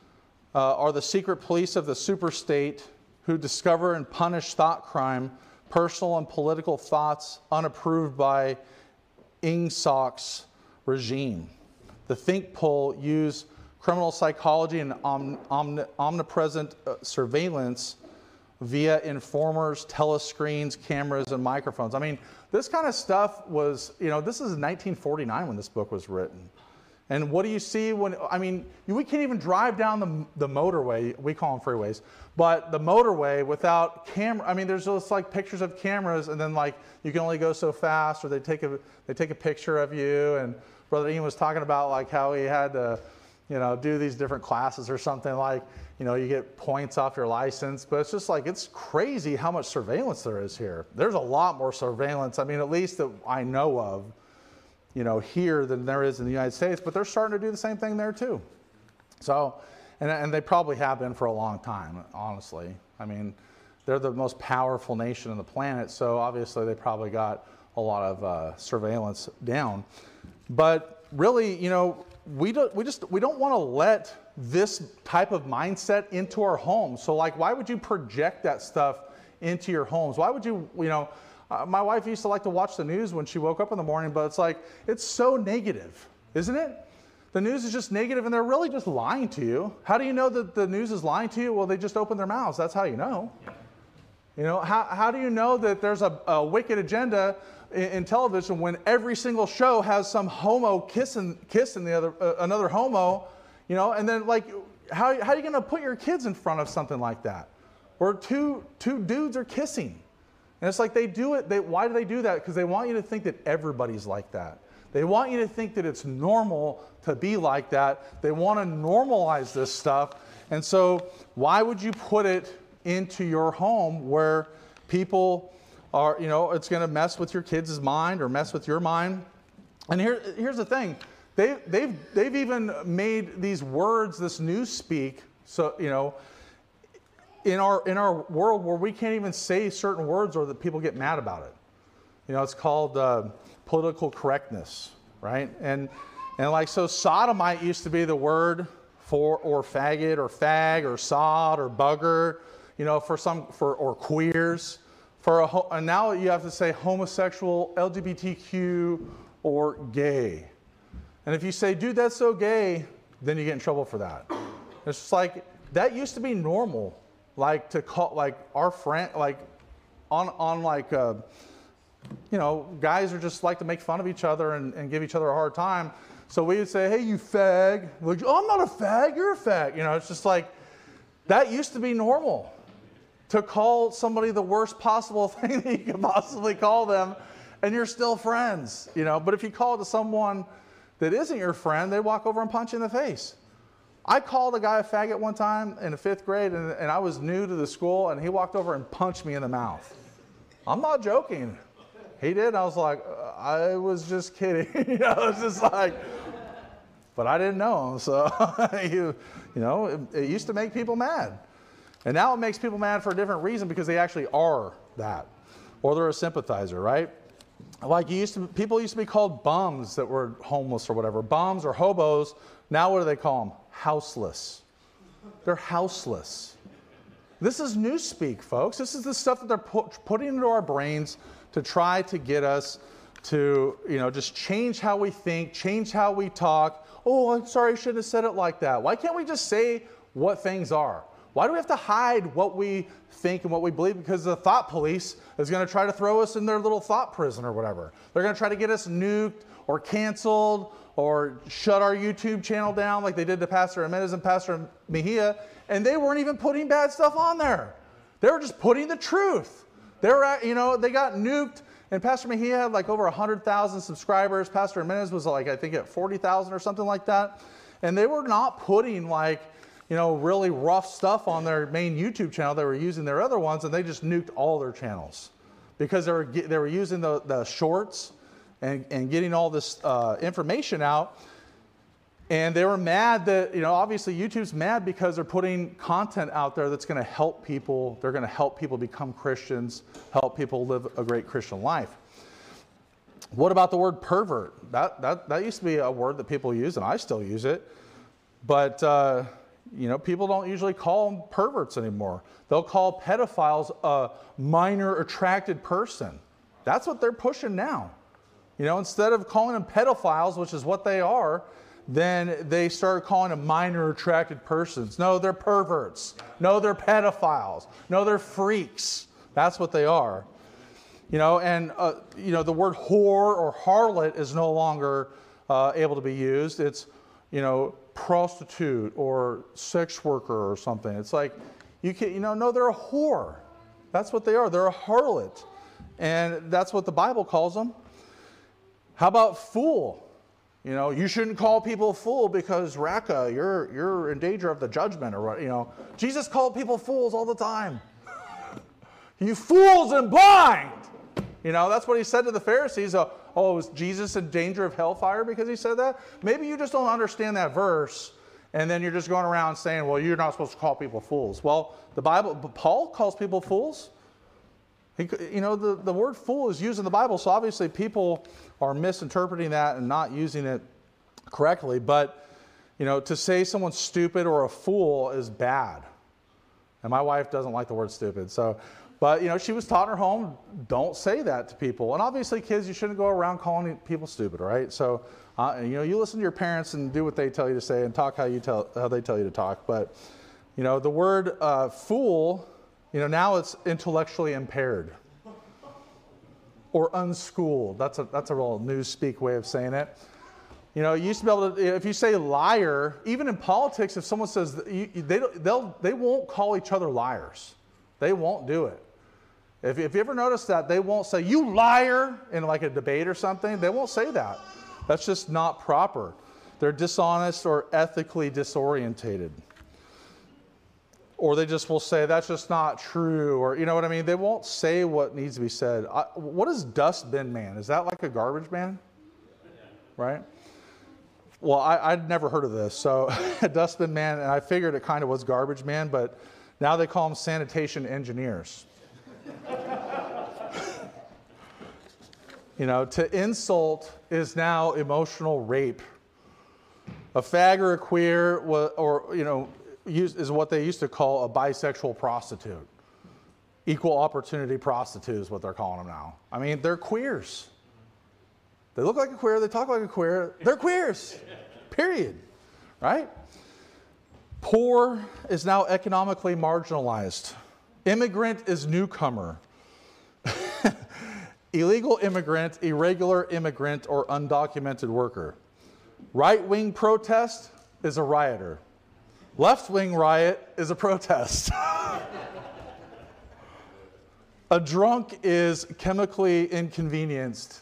are the secret police of the superstate who discover and punish thought crime, personal and political thoughts unapproved by Ingsocs's regime. The ThinkPol use criminal psychology and omnipresent surveillance via informers, telescreens, cameras, and microphones. This kind of stuff was, this is 1949 when this book was written. And what do you see when, we can't even drive down the motorway, we call them freeways, but the motorway without camera. There's just like pictures of cameras, and then like you can only go so fast, or they take a picture of you. And Brother Ian was talking about like how he had to, do these different classes or something, like, you get points off your license. But it's just like, it's crazy how much surveillance there is here. There's a lot more surveillance, at least that I know of, here than there is in the United States. But they're starting to do the same thing there too. So, and they probably have been for a long time, honestly. They're the most powerful nation on the planet, so obviously they probably got a lot of surveillance down. But really, we don't want to let this type of mindset into our homes. So like, why would you project that stuff into your homes? Why would you, my wife used to like to watch the news when she woke up in the morning, but it's like, it's so negative, isn't it? The news is just negative, and they're really just lying to you. How do you know that the news is lying to you? Well, they just open their mouths. That's how you know. How do you know that there's a wicked agenda in television when every single show has some homo kissing another homo, and then like, how are you going to put your kids in front of something like that, where two dudes are kissing? And it's like they do it. Why do they do that? Because they want you to think that everybody's like that. They want you to think that it's normal to be like that. They want to normalize this stuff. And so why would you put it into your home where people are, it's going to mess with your kids' mind or mess with your mind? And here's the thing. They've even made these words, this newspeak, so, in our world where we can't even say certain words or that people get mad about it. It's called political correctness, right? And like, so sodomite used to be the word for, or faggot or fag or sod or bugger, or queers. And now you have to say homosexual, LGBTQ, or gay. And if you say, dude, that's so gay, then you get in trouble for that. It's just like, that used to be normal. Like to call, like our friend, like on like, you know, guys are just like to make fun of each other and give each other a hard time. So we would say, hey, you fag. Like, oh, I'm not a fag, you're a fag. You know, it's just like, that used to be normal. To call somebody the worst possible thing that you could possibly call them, and you're still friends, you know. But if you call it to someone that isn't your friend, they walk over and punch you in the face. I called a guy a faggot one time in the 5th grade, and I was new to the school, and he walked over and punched me in the mouth. I'm not joking. He did. I was like, I was just kidding. You know, it's just like, but I didn't know him. So, you know, it used to make people mad. And now it makes people mad for a different reason because they actually are that. Or they're a sympathizer, right? Like people used to be called bums that were homeless or whatever. Bums or hobos. Now what do they call them? Houseless. They're houseless. This is newspeak, folks. This is the stuff that they're putting into our brains to try to get us to, you know, just change how we think, change how we talk. Oh, I'm sorry, I shouldn't have said it like that. Why can't we just say what things are? Why do we have to hide what we think and what we believe? Because the thought police is going to try to throw us in their little thought prison or whatever. They're going to try to get us nuked or canceled or shut our YouTube channel down like they did to Pastor Jimenez and Pastor Mejia. And they weren't even putting bad stuff on there. They were just putting the truth. They were, you know, they got nuked. And Pastor Mejia had like over 100,000 subscribers. Pastor Jimenez was like, I think at 40,000 or something like that. And they were not putting like, you know, really rough stuff on their main YouTube channel. They were using their other ones, and they just nuked all their channels because they were using the shorts and getting all this information out. And they were mad that, you know, obviously YouTube's mad because they're putting content out there that's going to help people. They're going to help people become Christians, help people live a great Christian life. What about the word pervert? That used to be a word that people use, and I still use it. But you know, people don't usually call them perverts anymore. They'll call pedophiles a minor attracted person. That's what they're pushing now. You know, instead of calling them pedophiles, which is what they are, then they start calling them minor attracted persons. No, they're perverts. No, they're pedophiles. No, they're freaks. That's what they are. You know, and you know, the word whore or harlot is no longer able to be used. It's, you know, prostitute or sex worker or something. It's like, you can't, you know, no, they're a whore. That's what they are. They're a harlot. And that's what the Bible calls them. How about fool? You know, you shouldn't call people a fool because Raka, you're in danger of the judgment or what, you know. Jesus called people fools all the time. You fools and blind! You know, that's what he said to the Pharisees. Oh, was Jesus in danger of hellfire because he said that? Maybe you just don't understand that verse, and then you're just going around saying, well, you're not supposed to call people fools. Well, Paul calls people fools. You know, the word fool is used in the Bible, so obviously people are misinterpreting that and not using it correctly. But, you know, to say someone's stupid or a fool is bad. And my wife doesn't like the word stupid, so... But, you know, she was taught in her home, don't say that to people. And obviously, kids, you shouldn't go around calling people stupid, right? So, you know, you listen to your parents and do what they tell you to say and talk how they tell you to talk. But, you know, the word fool, you know, now it's intellectually impaired or unschooled. That's a real newspeak way of saying it. You know, you used to be able to, if you say liar, even in politics, if someone says, they won't call each other liars. They won't do it. If you ever notice that, they won't say, you liar, in like a debate or something. They won't say that. That's just not proper. They're dishonest or ethically disorientated. Or they just will say, that's just not true. Or, you know what I mean? They won't say what needs to be said. What is dustbin man? Is that like a garbage man? Right? Well, I'd never heard of this. So, dustbin man, and I figured it kind of was garbage man, but now they call them sanitation engineers. You know, to insult is now emotional rape. A fag or a queer, or, you know, is what they used to call a bisexual prostitute. equal opportunity prostitutes is what they're calling them now. I mean, they're queers. They look like a queer, they talk like a queer, they're queers, period, right? Poor is now economically marginalized. Immigrant is newcomer. Illegal immigrant, irregular immigrant, or undocumented worker. Right-wing protest is a rioter. Left-wing riot is a protest. A drunk is chemically inconvenienced.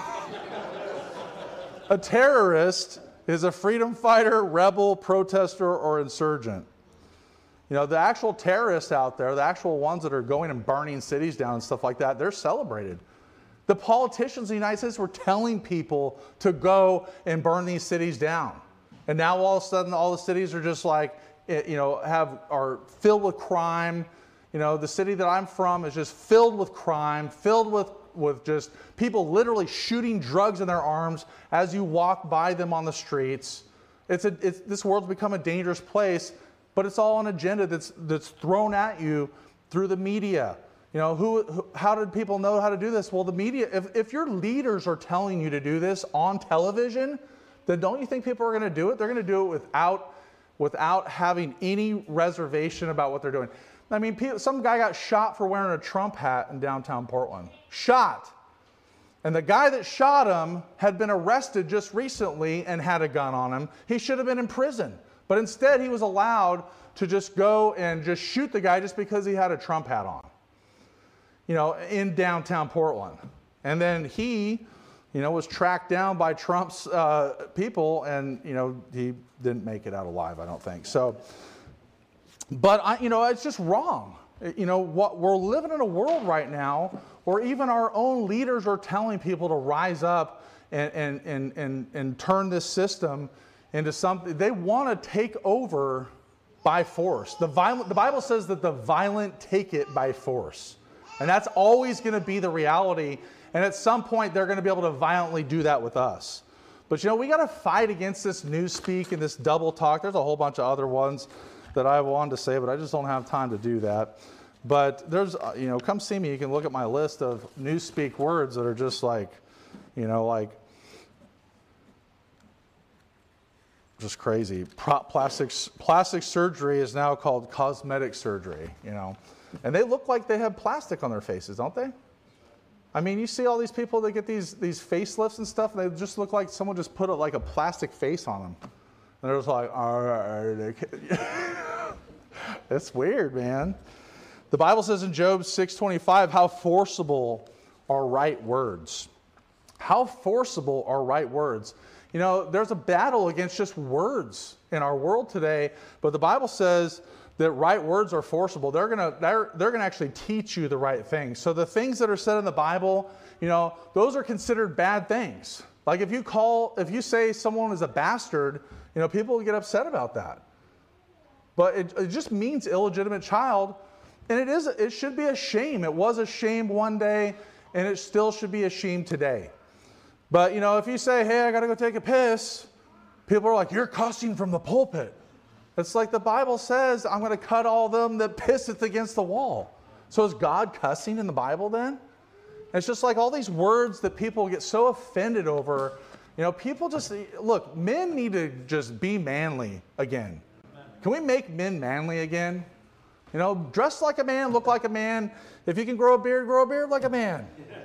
A terrorist is a freedom fighter, rebel, protester, or insurgent. You know, the actual terrorists out there, the actual ones that are going and burning cities down and stuff like that, they're celebrated. The politicians in the United States were telling people to go and burn these cities down. And now all of a sudden, all the cities are just like, you know, are filled with crime. You know, the city that I'm from is just filled with crime, filled with just people literally shooting drugs in their arms as you walk by them on the streets. This world's become a dangerous place, but it's all an agenda that's thrown at you through the media. You know, how did people know how to do this? Well, the media, if your leaders are telling you to do this on television, then don't you think people are going to do it? They're going to do it without having any reservation about what they're doing. I mean, some guy got shot for wearing a Trump hat in downtown Portland. Shot. And the guy that shot him had been arrested just recently and had a gun on him. He should have been in prison. But instead, he was allowed to just go and just shoot the guy just because he had a Trump hat on, you know, in downtown Portland. And then he, you know, was tracked down by Trump's people, and, you know, he didn't make it out alive, I don't think. So, but, you know, it's just wrong. You know, we're living in a world right now where even our own leaders are telling people to rise up and turn this system into something. They want to take over by force. The Bible says that the violent take it by force. And that's always going to be the reality. And at some point, they're going to be able to violently do that with us. But, you know, we got to fight against this newspeak and this double talk. There's a whole bunch of other ones that I wanted to say, but I just don't have time to do that. But there's, you know, come see me. You can look at my list of newspeak words that are just like, you know, like, just crazy. Plastic surgery is now called cosmetic surgery, you know. And they look like they have plastic on their faces, don't they? I mean, you see all these people that get these facelifts and stuff, and they just look like someone just put like a plastic face on them. And they're just like, it's weird, man. The Bible says in Job 6:25, how forcible are right words. How forcible are right words. You know, there's a battle against just words in our world today, but the Bible says that right words are forcible. They're gonna actually teach you the right things. So the things that are said in the Bible, you know, those are considered bad things. Like if you say someone is a bastard, you know, people will get upset about that. But it just means illegitimate child, and it should be a shame. It was a shame one day, and it still should be a shame today. But, you know, if you say, hey, I got to go take a piss, people are like, you're cussing from the pulpit. It's like the Bible says, I'm going to cut all them that pisseth against the wall. So is God cussing in the Bible then? It's just like all these words that people get so offended over. You know, people just, look, men need to just be manly again. Can we make men manly again? You know, dress like a man, look like a man. If you can grow a beard like a man.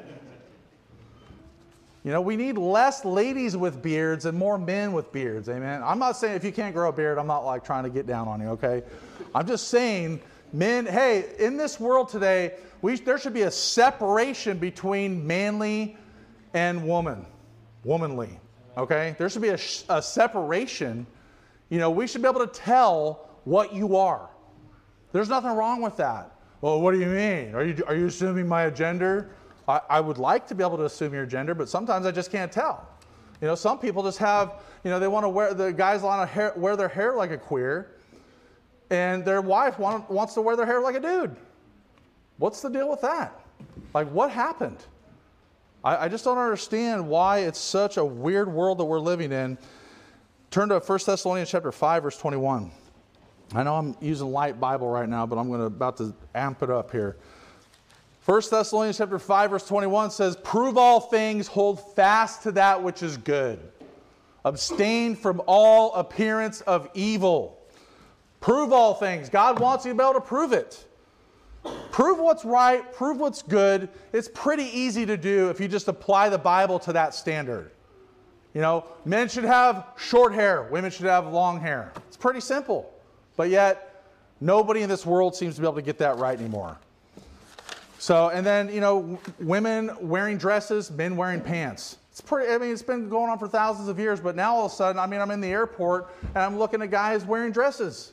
You know, we need less ladies with beards and more men with beards, amen? I'm not saying if you can't grow a beard, I'm not like trying to get down on you, okay? I'm just saying, men, hey, in this world today, there should be a separation between manly and womanly, okay? There should be a separation. You know, we should be able to tell what you are. There's nothing wrong with that. Well, what do you mean? Are you assuming my gender? I would like to be able to assume your gender, but sometimes I just can't tell. You know, some people just have, you know, they want to wear, the guys want to wear their hair like a queer, and their wife wants to wear their hair like a dude. What's the deal with that? Like, what happened? I just don't understand why it's such a weird world that we're living in. Turn to 1 Thessalonians chapter 5, verse 21. I know I'm using light Bible right now, but I'm about to amp it up here. 1 Thessalonians chapter 5, verse 21 says, prove all things, hold fast to that which is good. Abstain from all appearance of evil. Prove all things. God wants you to be able to prove it. Prove what's right, prove what's good. It's pretty easy to do if you just apply the Bible to that standard. You know, men should have short hair, women should have long hair. It's pretty simple. But yet, nobody in this world seems to be able to get that right anymore. So, and then, you know, women wearing dresses, men wearing pants. It's pretty, I mean, it's been going on for thousands of years, but now all of a sudden, I mean, I'm in the airport and I'm looking at guys wearing dresses.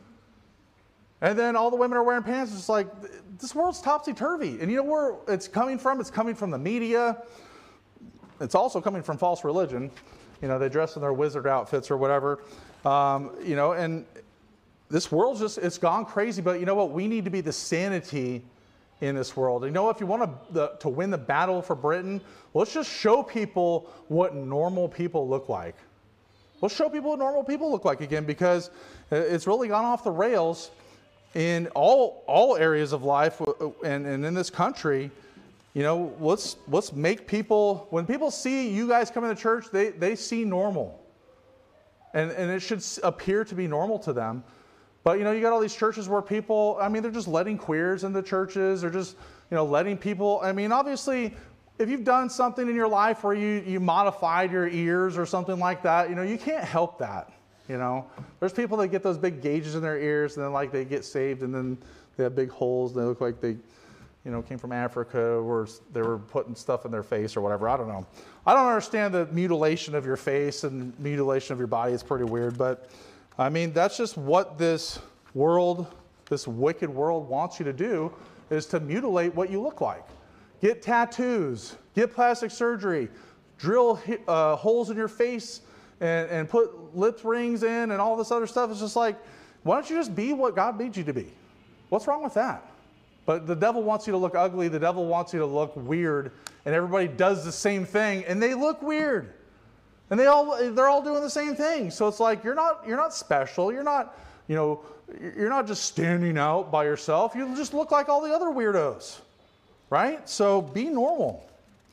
And then all the women are wearing pants. It's like, this world's topsy-turvy. And you know where it's coming from? It's coming from the media. It's also coming from false religion. You know, they dress in their wizard outfits or whatever. You know, and this world's just, it's gone crazy. But you know what? We need to be the sanity in this world. You know, if you want to win the battle for Britain, let's just show people what normal people look like. Let's show people what normal people look like again, because it's really gone off the rails in all areas of life and in this country. You know, let's make people, when people see you guys coming to church, they see normal. And it should appear to be normal to them. But, you know, you got all these churches where people, I mean, they're just letting queers into churches. They're just, you know, letting people, I mean, obviously, if you've done something in your life where you modified your ears or something like that, you know, you can't help that, you know. There's people that get those big gauges in their ears and then, like, they get saved and then they have big holes. They look like they, you know, came from Africa or they were putting stuff in their face or whatever. I don't know. I don't understand the mutilation of your face and mutilation of your body. It's pretty weird, but I mean, that's just what this world, this wicked world wants you to do, is to mutilate what you look like. Get tattoos, get plastic surgery, drill holes in your face and put lip rings in and all this other stuff. It's just like, why don't you just be what God made you to be? What's wrong with that? But the devil wants you to look ugly. The devil wants you to look weird. And everybody does the same thing and they look weird. And they're all doing the same thing. So it's like, you're not special. You're not, you know, you're not just standing out by yourself. You just look like all the other weirdos, right? So be normal.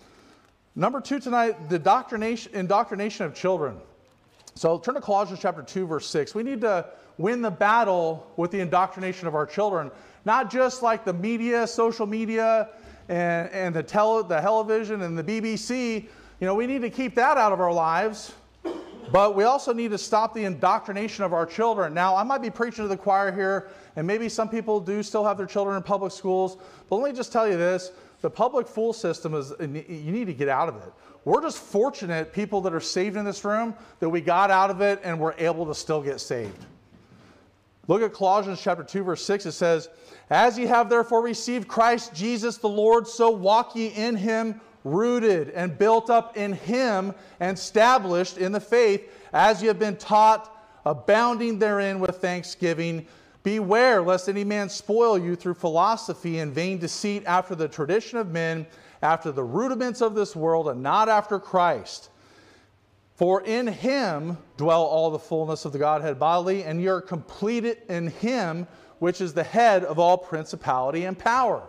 Number 2 tonight, the indoctrination of children. So turn to Colossians chapter 2, verse 6. We need to win the battle with the indoctrination of our children. Not just like the media, social media, and the television and the BBC. You know, we need to keep that out of our lives, but we also need to stop the indoctrination of our children. Now, I might be preaching to the choir here, and maybe some people do still have their children in public schools, but let me just tell you this. The public school system you need to get out of it. We're just fortunate, people that are saved in this room, that we got out of it and we're able to still get saved. Look at Colossians chapter 2, verse 6. It says, as ye have therefore received Christ Jesus the Lord, so walk ye in him, rooted and built up in him and established in the faith, as you have been taught, abounding therein with thanksgiving. Beware lest any man spoil you through philosophy and vain deceit, after the tradition of men, after the rudiments of this world, and not after Christ. For in him dwell all the fullness of the Godhead bodily, and ye are completed in him, which is the head of all principality and power.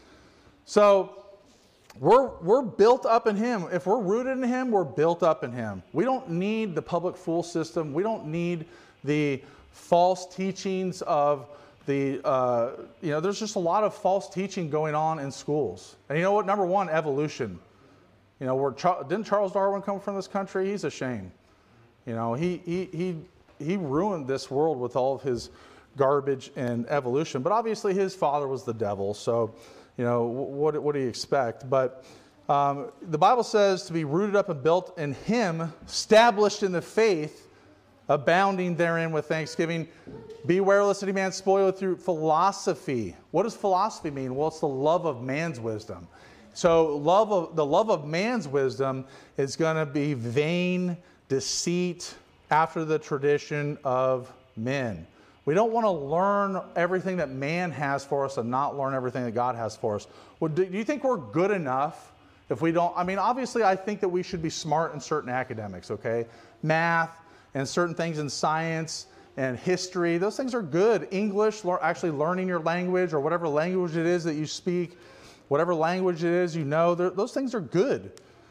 So we're built up in him. If we're rooted in him, we're built up in him. We don't need the public school system. We don't need the false teachings of the, you know, there's just a lot of false teaching going on in schools. And you know what? Number one, evolution. You know, didn't Charles Darwin come from this country? He's a shame. You know, he ruined this world with all of his garbage and evolution. But obviously his father was the devil, so you know, what do you expect? But the Bible says to be rooted up and built in him, established in the faith, abounding therein with thanksgiving. Beware lest any man spoil it through philosophy. What does philosophy mean? Well, it's the love of man's wisdom. So the love of man's wisdom is going to be vain deceit after the tradition of men. We don't want to learn everything that man has for us and not learn everything that God has for us. Well, do you think we're good enough if we don't? I mean, obviously, I think that we should be smart in certain academics, okay? Math and certain things in science and history, those things are good. English, actually learning your language or whatever language it is that you speak, whatever language it is, those things are good.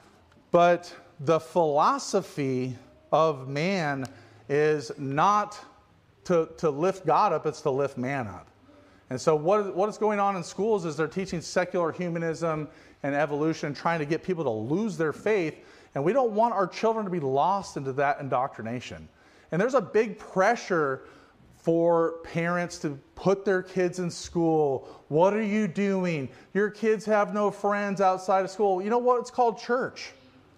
But the philosophy of man is not to lift God up, it's to lift man up. And so what is going on in schools is they're teaching secular humanism and evolution, trying to get people to lose their faith. And we don't want our children to be lost into that indoctrination. And there's a big pressure for parents to put their kids in school. What are you doing? Your kids have no friends outside of school. You know what? It's called church.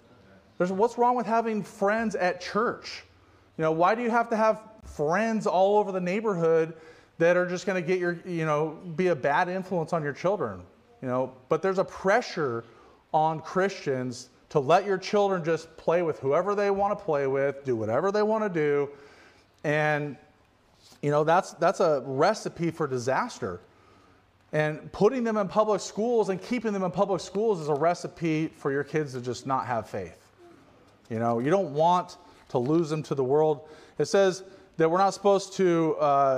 What's wrong with having friends at church? Why do you have to have friends all over the neighborhood that are just going to get be a bad influence on your children? But there's a pressure on Christians to let your children just play with whoever they want to play with, do whatever they want to do. And, that's a recipe for disaster. And putting them in public schools and keeping them in public schools is a recipe for your kids to just not have faith. You don't want to lose them to the world. It says that we're not supposed to,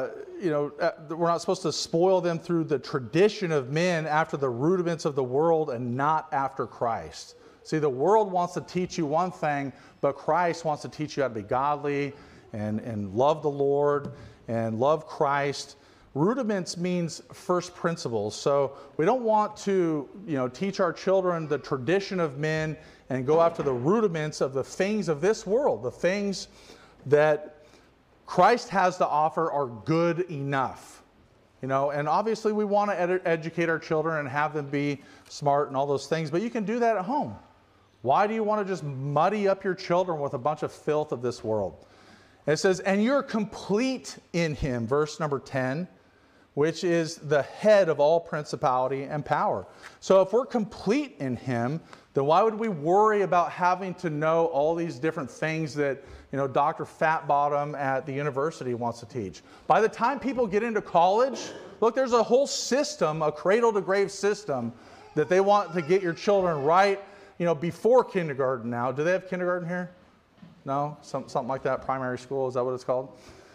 we're not supposed to spoil them through the tradition of men after the rudiments of the world and not after Christ. See, the world wants to teach you one thing, but Christ wants to teach you how to be godly and love the Lord and love Christ. Rudiments means first principles. So we don't want to, teach our children the tradition of men and go after the rudiments of the things of this world. The things that Christ has to offer are good enough. And obviously we want to educate our children and have them be smart and all those things, but you can do that at home. Why do you want to just muddy up your children with a bunch of filth of this world? And it says, and you're complete in him, verse number 10, which is the head of all principality and power. So if we're complete in him, then why would we worry about having to know all these different things that, Dr. Fatbottom at the university wants to teach? By the time people get into college, look, there's a whole system, a cradle-to-grave system, that they want to get your children right, before kindergarten now. Do they have kindergarten here? No? Something like that, primary school, is that what it's called?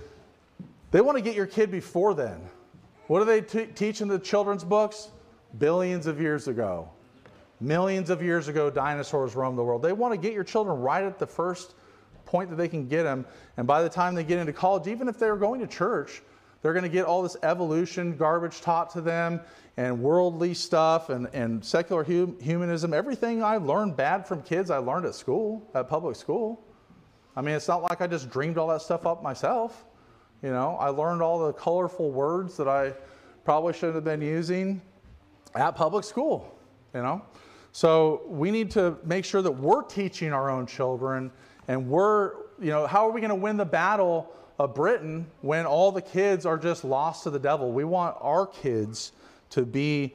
They want to get your kid before then. What do they teach in the children's books? Billions of years ago. Millions of years ago, dinosaurs roamed the world. They want to get your children right at the first point that they can get them. And by the time they get into college, even if they're going to church, they're going to get all this evolution garbage taught to them and worldly stuff and secular humanism. Everything I learned bad from kids, I learned at school, at public school. I mean, it's not like I just dreamed all that stuff up myself. I learned all the colorful words that I probably shouldn't have been using at public school, So we need to make sure that we're teaching our own children, and how are we going to win the battle of Britain when all the kids are just lost to the devil? We want our kids to be,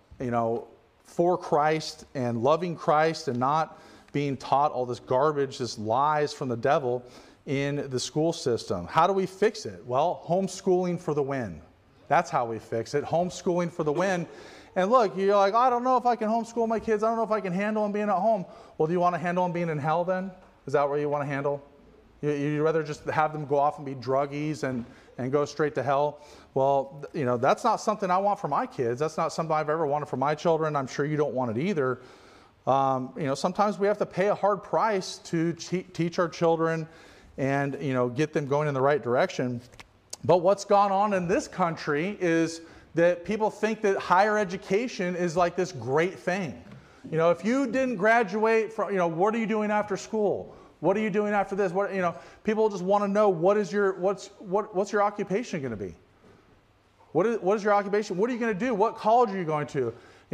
for Christ and loving Christ and not being taught all this garbage, this lies from the devil in the school system. How do we fix it? Well, homeschooling for the win. That's how we fix it. Homeschooling for the win. And look, you're like, I don't know if I can homeschool my kids. I don't know if I can handle them being at home. Well, do you want to handle them being in hell then? Is that what you want to handle? You'd rather just have them go off and be druggies and go straight to hell? Well, that's not something I want for my kids. That's not something I've ever wanted for my children. I'm sure you don't want it either. Sometimes we have to pay a hard price to teach our children and, get them going in the right direction. But what's gone on in this country is that people think that higher education is like this great thing. If you didn't graduate from, what are you doing after school? What are you doing after this? People just want to know what's your occupation going to be? What is your occupation? What are you going to do? What college are you going to?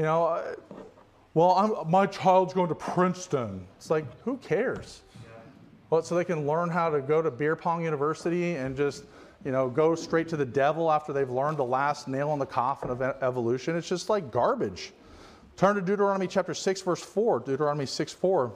My child's going to Princeton. It's like, who cares? Well, so they can learn how to go to Beer Pong University and just, go straight to the devil after they've learned the last nail in the coffin of evolution. It's just like garbage. Turn to Deuteronomy chapter 6, verse 4. Deuteronomy 6:4.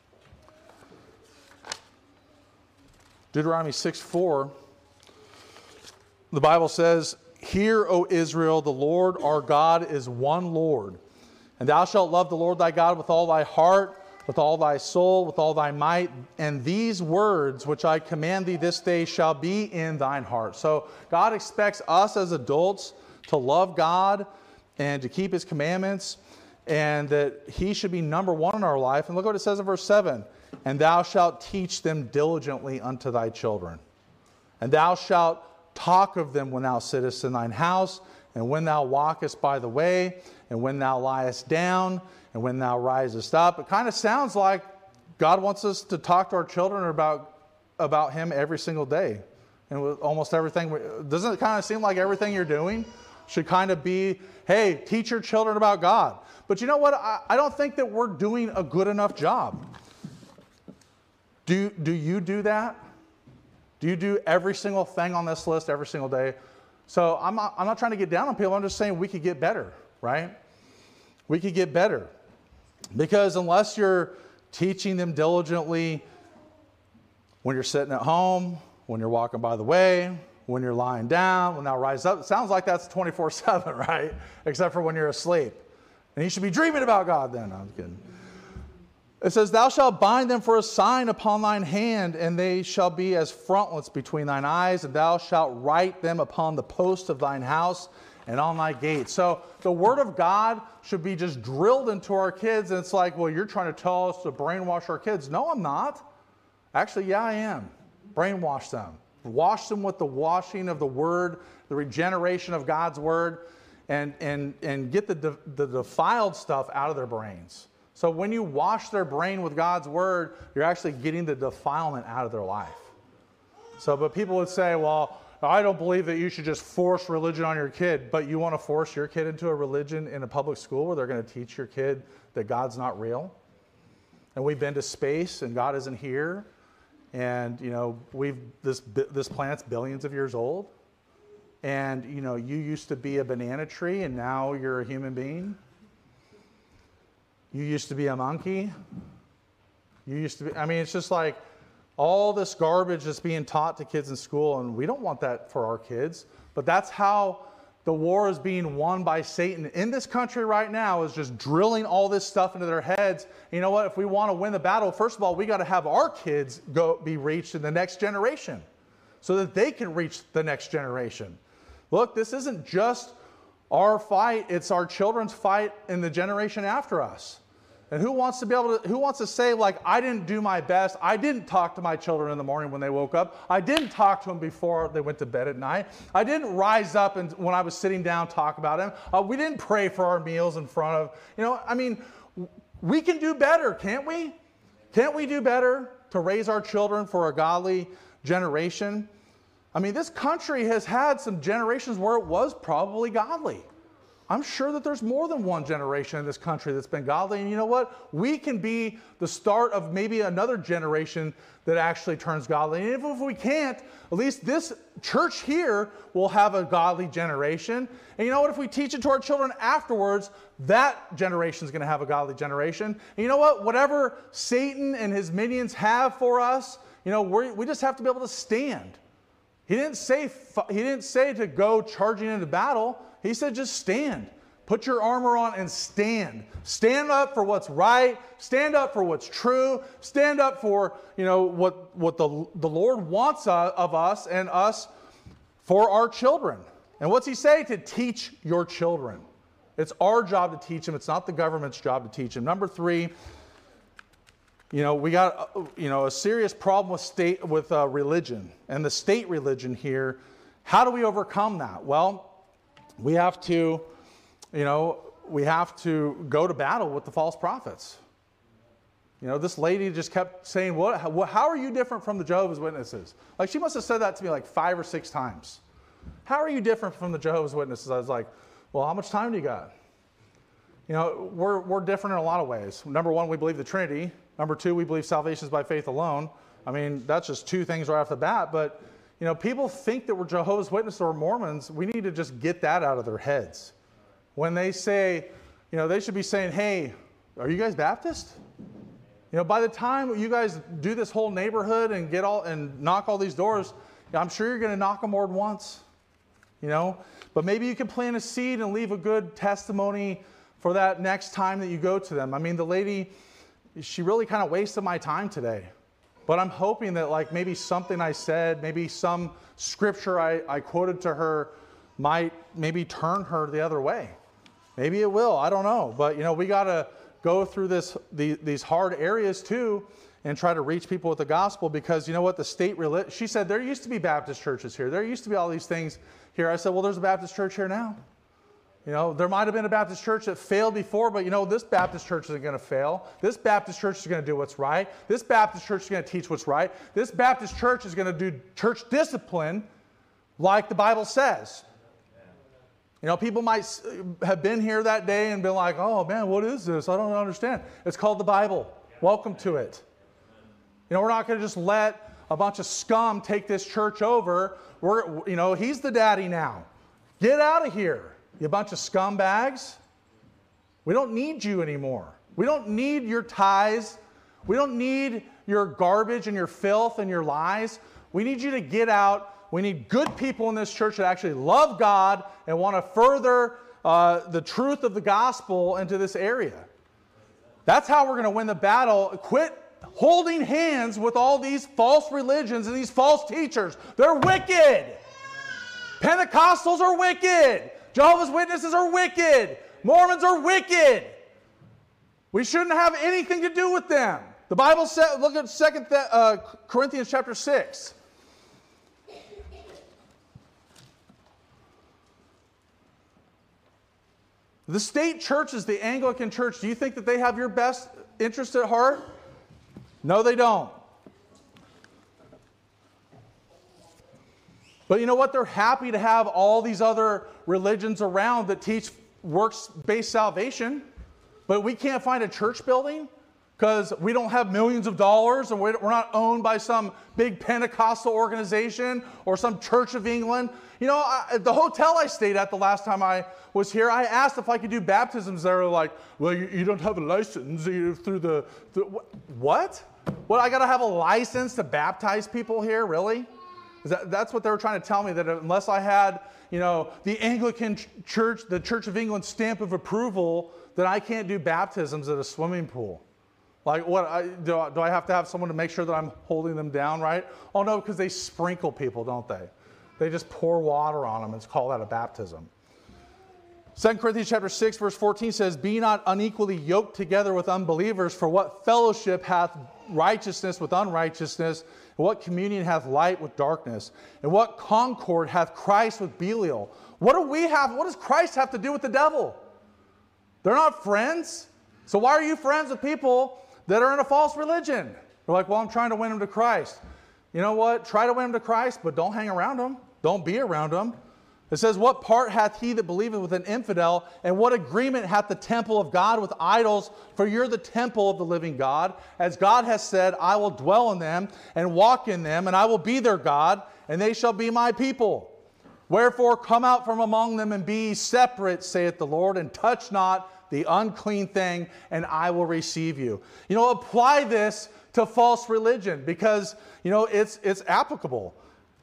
Deuteronomy 6:4. The Bible says, Hear, O Israel, the Lord our God is one Lord. And thou shalt love the Lord thy God with all thy heart, with all thy soul, with all thy might. And these words which I command thee this day shall be in thine heart. So God expects us as adults to love God and to keep his commandments. and that he should be number one in our life. And look what it says in verse 7. And thou shalt teach them diligently unto thy children. And thou shalt talk of them when thou sittest in thine house, and when thou walkest by the way, and when thou liest down, and when thou risest up. It kind of sounds like God wants us to talk to our children about him every single day. And with almost everything, doesn't it kind of seem like everything you're doing should kind of be, hey, teach your children about God. But you know what? I don't think that we're doing a good enough job. Do you do that? Do you do every single thing on this list every single day? So I'm not trying to get down on people. I'm just saying we could get better, right? We could get better. Because unless you're teaching them diligently when you're sitting at home, when you're walking by the way, when you're lying down, when thou rise up, it sounds like that's 24/7, right? Except for when you're asleep. And you should be dreaming about God then. No, I'm kidding. It says, thou shalt bind them for a sign upon thine hand, and they shall be as frontlets between thine eyes, and thou shalt write them upon the post of thine house and on thy gates. So the word of God should be just drilled into our kids, and it's like, well, you're trying to tell us to brainwash our kids. No, I'm not. Actually, yeah, I am. Brainwash them. Wash them with the washing of the word, the regeneration of God's word, and get the defiled stuff out of their brains. So when you wash their brain with God's word, you're actually getting the defilement out of their life. So, but people would say, well, I don't believe that you should just force religion on your kid, but you want to force your kid into a religion in a public school where they're going to teach your kid that God's not real? And we've been to space and God isn't here. And, you know, this planet's billions of years old. And, you know, you used to be a banana tree and now you're a human being. You used to be a monkey. You used to be, I mean, it's just like all this garbage that's being taught to kids in school, and we don't want that for our kids. But that's how the war is being won by Satan in this country right now, is just drilling all this stuff into their heads. And you know what? If we want to win the battle, first of all, we got to have our kids be reached in the next generation so that they can reach the next generation. Look, this isn't just our fight, it's our children's fight in the generation after us. And who wants to say, like, I didn't do my best, I didn't talk to my children in the morning when they woke up, I didn't talk to them before they went to bed at night, I didn't rise up and when I was sitting down talk about them, we didn't pray for our meals in front of, you know, I mean, we can do better, can't we? Can't we do better to raise our children for a godly generation? I mean, this country has had some generations where it was probably godly. I'm sure that there's more than one generation in this country that's been godly. And you know what? We can be the start of maybe another generation that actually turns godly. And if we can't, at least this church here will have a godly generation. And you know what? If we teach it to our children afterwards, that generation is going to have a godly generation. And you know what? Whatever Satan and his minions have for us, you know, we just have to be able to stand. He didn't say to go charging into battle. He said, just stand. Put your armor on and stand. Stand up for what's right. Stand up for what's true. Stand up for, you know, what the Lord wants of us and us for our children. And what's he say? To teach your children. It's our job to teach them. It's not the government's job to teach them. Number 3, you know, we got, you know, a serious problem with religion and the state religion here. How do we overcome that? Well, we have to, you know, go to battle with the false prophets. You know, this lady just kept saying, how are you different from the Jehovah's Witnesses? Like, she must have said that to me like 5 or 6 times. How are you different from the Jehovah's Witnesses? I was like, well, how much time do you got? You know, we're different in a lot of ways. Number 1, we believe the Trinity. Number 2, we believe salvation is by faith alone. I mean, that's just 2 things right off the bat, but you know, people think that we're Jehovah's Witnesses or Mormons. We need to just get that out of their heads. When they say, you know, they should be saying, hey, are you guys Baptist? You know, by the time you guys do this whole neighborhood and knock all these doors, I'm sure you're going to knock them more than once. You know, but maybe you can plant a seed and leave a good testimony for that next time that you go to them. I mean, the lady, she really kind of wasted my time today. But I'm hoping that like maybe something I said, maybe some scripture I quoted to her might maybe turn her the other way. Maybe it will. I don't know. But, we got to go through these hard areas too and try to reach people with the gospel, because you know what? The state religion, she said, there used to be Baptist churches here. There used to be all these things here. I said, well, there's a Baptist church here now. There might have been a Baptist church that failed before, but this Baptist church isn't going to fail. This Baptist church is going to do what's right. This Baptist church is going to teach what's right. This Baptist church is going to do church discipline like the Bible says. People might have been here that day and been like, oh man, what is this? I don't understand. It's called the Bible. Welcome to it. We're not going to just let a bunch of scum take this church over. He's the daddy now. Get out of here, you bunch of scumbags. We don't need you anymore. We don't need your tithes. We don't need your garbage and your filth and your lies. We need you to get out. We need good people in this church that actually love God and want to further the truth of the gospel into this area. That's how we're going to win the battle. Quit holding hands with all these false religions and these false teachers. They're wicked. Pentecostals are wicked. Jehovah's Witnesses are wicked. Mormons are wicked. We shouldn't have anything to do with them. The Bible says, look at 2 Corinthians chapter 6. The state churches, the Anglican Church, do you think that they have your best interest at heart? No, they don't. But you know what? They're happy to have all these other religions around that teach works-based salvation. But we can't find a church building because we don't have millions of dollars and we're not owned by some big Pentecostal organization or some Church of England. The hotel I stayed at the last time I was here, I asked if I could do baptisms. They were like, well, you don't have a license through the what? What, I got to have a license to baptize people here? Really? That's what they were trying to tell me, that unless I had, the Anglican Church, the Church of England stamp of approval, that I can't do baptisms at a swimming pool. Like, what? Do I have to have someone to make sure that I'm holding them down, right? Oh, no, because they sprinkle people, don't they? They just pour water on them and call that a baptism. 2 Corinthians chapter 6, verse 14 says, be not unequally yoked together with unbelievers, for what fellowship hath righteousness with unrighteousness, and what communion hath light with darkness, and what concord hath Christ with Belial? What does Christ have to do with the devil? They're not friends. So why are you friends with people that are in a false religion? They're like, well, I'm trying to win them to Christ. You know what? Try to win them to Christ, but don't hang around them. Don't be around them. It says, what part hath he that believeth with an infidel, and what agreement hath the temple of God with idols? For you're the temple of the living God. As God has said, I will dwell in them and walk in them, and I will be their God, and they shall be my people. Wherefore come out from among them and be separate, saith the Lord, and touch not the unclean thing, and I will receive you. Apply this to false religion, because, it's applicable.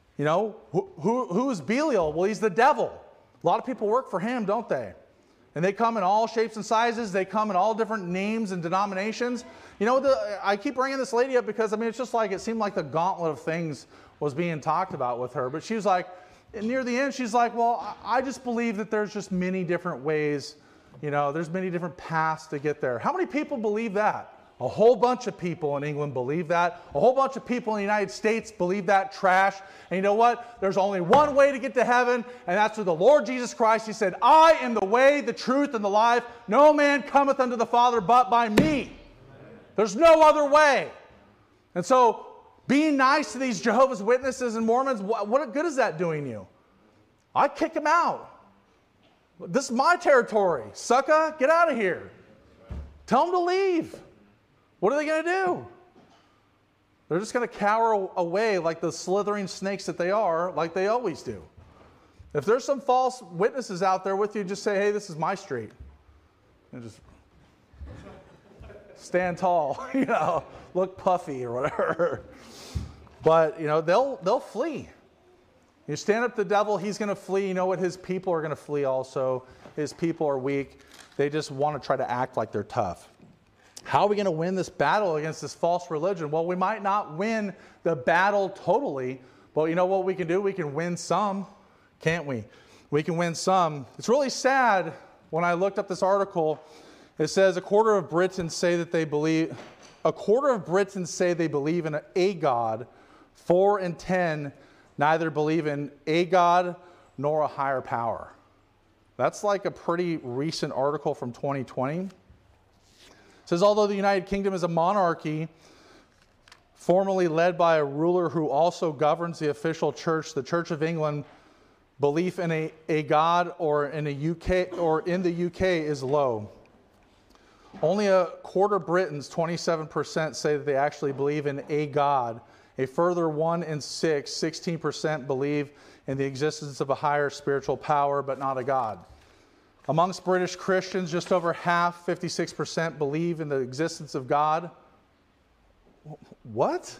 Who is Belial? Well, he's the devil. A lot of people work for him, don't they? And they come in all shapes and sizes. They come in all different names and denominations. I keep bringing this lady up because, it's just like it seemed like the gauntlet of things was being talked about with her. But she was like, near the end, she's like, well, I just believe that there's just many different ways. There's many different paths to get there. How many people believe that? A whole bunch of people in England believe that. A whole bunch of people in the United States believe that trash. And you know what? There's only one way to get to heaven, and that's through the Lord Jesus Christ. He said, I am the way, the truth, and the life. No man cometh unto the Father but by me. There's no other way. And so, being nice to these Jehovah's Witnesses and Mormons, what good is that doing you? I'd kick them out. This is my territory. Sucker, get out of here. Tell them to leave. What are they going to do? They're just going to cower away like the slithering snakes that they are, like they always do. If there's some false witnesses out there with you, just say, hey, this is my street. And just stand tall, look puffy or whatever. But, they'll flee. You stand up to the devil, he's going to flee. You know what? His people are going to flee also. His people are weak. They just want to try to act like they're tough. How are we going to win this battle against this false religion? Well, we might not win the battle totally, but you know what we can do? We can win some, can't we? We can win some. It's really sad when I looked up this article, it says a quarter of Britons say they believe in a God. 4 in 10 neither believe in a God nor a higher power. That's like a pretty recent article from 2020. It says, although the United Kingdom is a monarchy, formerly led by a ruler who also governs the official church, the Church of England, belief in a God or in the UK is low. Only a quarter Britons, 27%, say that they actually believe in a God. A further 1 in 6, 16%, believe in the existence of a higher spiritual power, but not a God. Amongst British Christians, just over half, 56%, believe in the existence of God. What?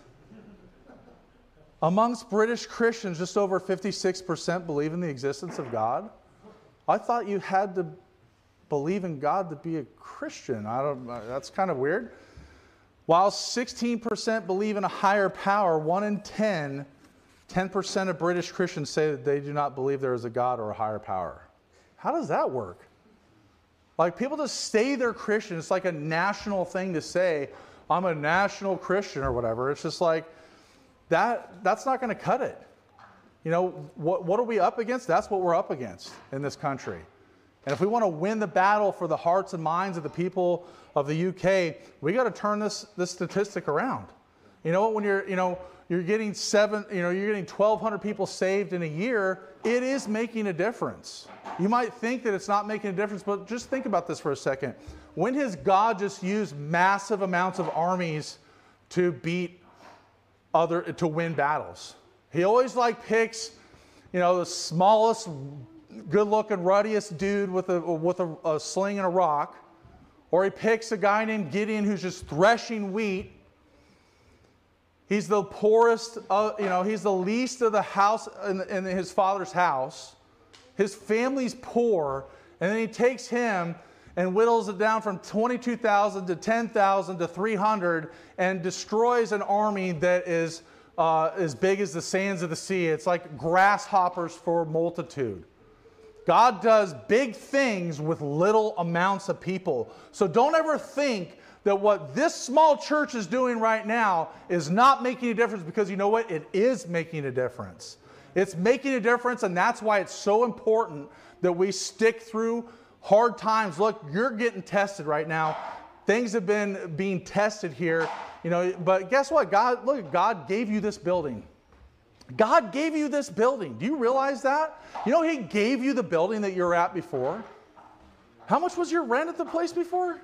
Amongst British Christians, just over 56% believe in the existence of God. I thought you had to believe in God to be a Christian. That's kind of weird. While 16% believe in a higher power, 1 in 10, 10% of British Christians say that they do not believe there is a God or a higher power. How does that work? Like, people just say they're Christian. It's like a national thing to say, I'm a national Christian or whatever. It's just like, that's not going to cut it. You know, what are we up against? That's what we're up against in this country. And if we want to win the battle for the hearts and minds of the people of the UK, we got to turn this statistic around. You know what? When you're getting 1,200 people saved in a year, it is making a difference. You might think that it's not making a difference, but just think about this for a second. When has God just used massive amounts of armies to win battles? He always picks, the smallest, good-looking, ruddiest dude with a sling and a rock, or he picks a guy named Gideon who's just threshing wheat. He's the poorest, he's the least of the house in his father's house. His family's poor, and then he takes him and whittles it down from 22,000 to 10,000 to 300 and destroys an army that is as big as the sands of the sea. It's like grasshoppers for multitude. God does big things with little amounts of people. So don't ever think that what this small church is doing right now is not making a difference, because you know what? It is making a difference. It's making a difference, and that's why it's so important that we stick through hard times. Look, you're getting tested right now. Things have been being tested here, but guess what? God gave you this building. God gave you this building. Do you realize that? He gave you the building that you're at before. How much was your rent at the place before?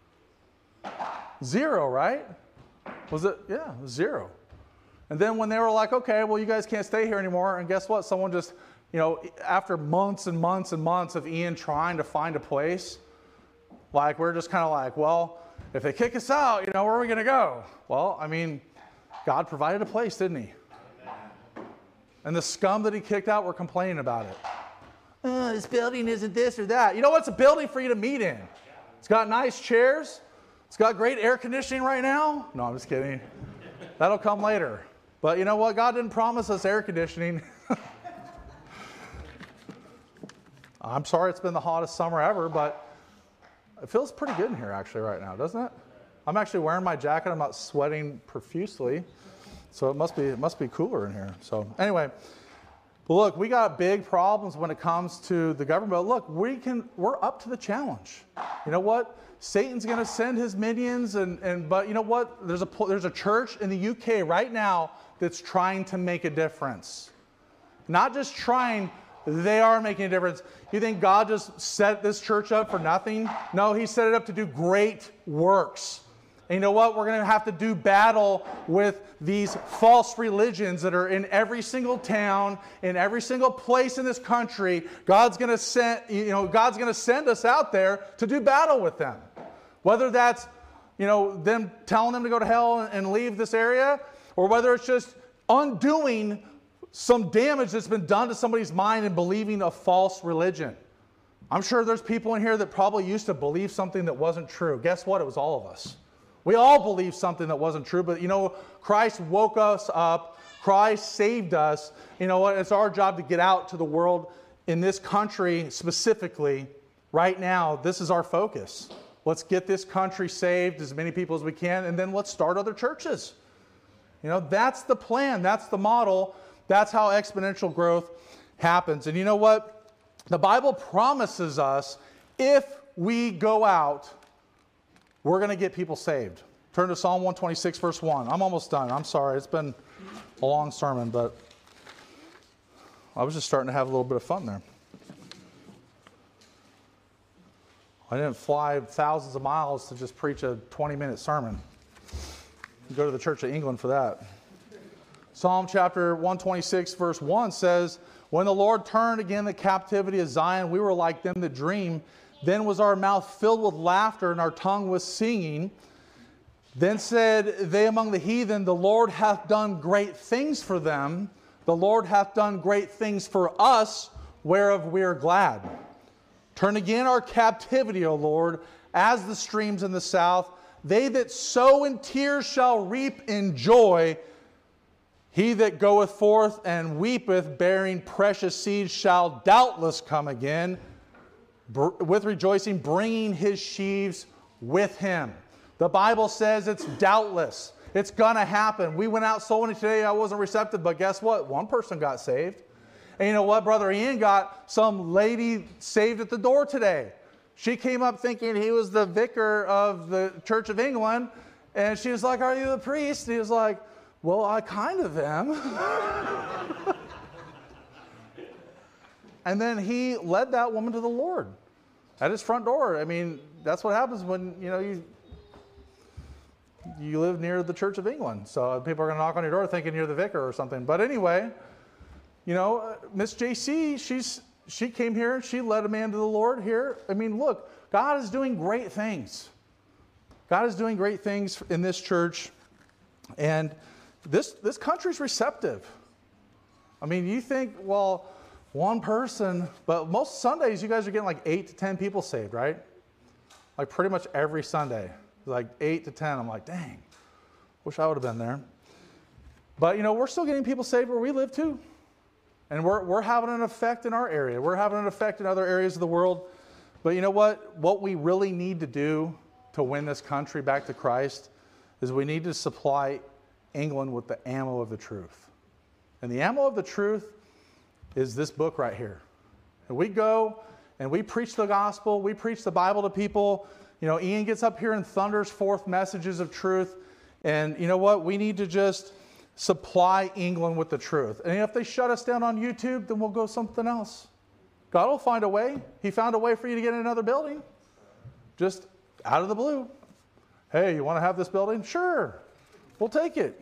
0, right? Was it? Yeah, 0. And then when they were like, okay, well, you guys can't stay here anymore. And guess what? Someone just, after months and months and months of Ian trying to find a place, we're just kind of like, well, if they kick us out, where are we going to go? Well, God provided a place, didn't he? And the scum that he kicked out were complaining about it. This building isn't this or that. You know what's a building for you to meet in? It's got nice chairs. It's got great air conditioning right now. No, I'm just kidding. That'll come later. But you know what? God didn't promise us air conditioning. I'm sorry it's been the hottest summer ever, but it feels pretty good in here actually right now, doesn't it? I'm actually wearing my jacket. I'm not sweating profusely. So it must be cooler in here. So anyway, but look, we got big problems when it comes to the government. But look, we're up to the challenge. You know what? Satan's going to send his minions, but you know what? There's a church in the UK right now that's trying to make a difference. Not just trying, they are making a difference. You think God just set this church up for nothing? No, he set it up to do great works. And you know what? We're going to have to do battle with these false religions that are in every single town, in every single place in this country. God's going to send us out there to do battle with them. Whether that's, them telling them to go to hell and leave this area, or whether it's just undoing some damage that's been done to somebody's mind and believing a false religion. I'm sure there's people in here that probably used to believe something that wasn't true. Guess what? It was all of us. We all believed something that wasn't true, but Christ woke us up. Christ saved us. You know what? It's our job to get out to the world in this country specifically right now, this is our focus. Let's get this country saved, as many people as we can, and then let's start other churches. You know, that's the plan. That's the model. That's how exponential growth happens. And you know what? The Bible promises us if we go out, we're going to get people saved. Turn to Psalm 126, verse 1. I'm almost done. I'm sorry. It's been a long sermon, but I was just starting to have a little bit of fun there. I didn't fly thousands of miles to just preach a 20-minute sermon. You go to the Church of England for that. Psalm chapter 126, verse 1 says, when the Lord turned again the captivity of Zion, we were like them that dream. Then was our mouth filled with laughter, and our tongue was singing. Then said they among the heathen, the Lord hath done great things for them. The Lord hath done great things for us, whereof we are glad. Turn again our captivity, O Lord, as the streams in the south. They that sow in tears shall reap in joy. He that goeth forth and weepeth, bearing precious seed, shall doubtless come again, with rejoicing, bringing his sheaves with him. The Bible says it's doubtless. It's going to happen. We went out sowing today. I wasn't receptive, but guess what? One person got saved. And you know what? Brother Ian got some lady saved at the door today. She came up thinking he was the vicar of the Church of England. And she was like, are you the priest? And he was like, well, I kind of am. And then he led that woman to the Lord at his front door. I mean, that's what happens when, you live near the Church of England. So people are going to knock on your door thinking you're the vicar or something. But anyway, Miss JC, she came here and she led a man to the Lord here. I mean, look, God is doing great things. God is doing great things in this church. And this country's receptive. I mean, you think, well, one person, but most Sundays you guys are getting like 8 to 10 people saved, right? Like pretty much every Sunday. Like 8 to 10. I'm like, dang, wish I would have been there. But, we're still getting people saved where we live too. And we're having an effect in our area. We're having an effect in other areas of the world. But you know what? What we really need to do to win this country back to Christ is we need to supply England with the ammo of the truth. And the ammo of the truth is this book right here. And we go and we preach the gospel. We preach the Bible to people. Ian gets up here and thunders forth messages of truth. And you know what? We need to just supply England with the truth. And if they shut us down on YouTube, then we'll go something else. God will find a way. He found a way for you to get in another building. Just out of the blue. Hey, you want to have this building? Sure. We'll take it.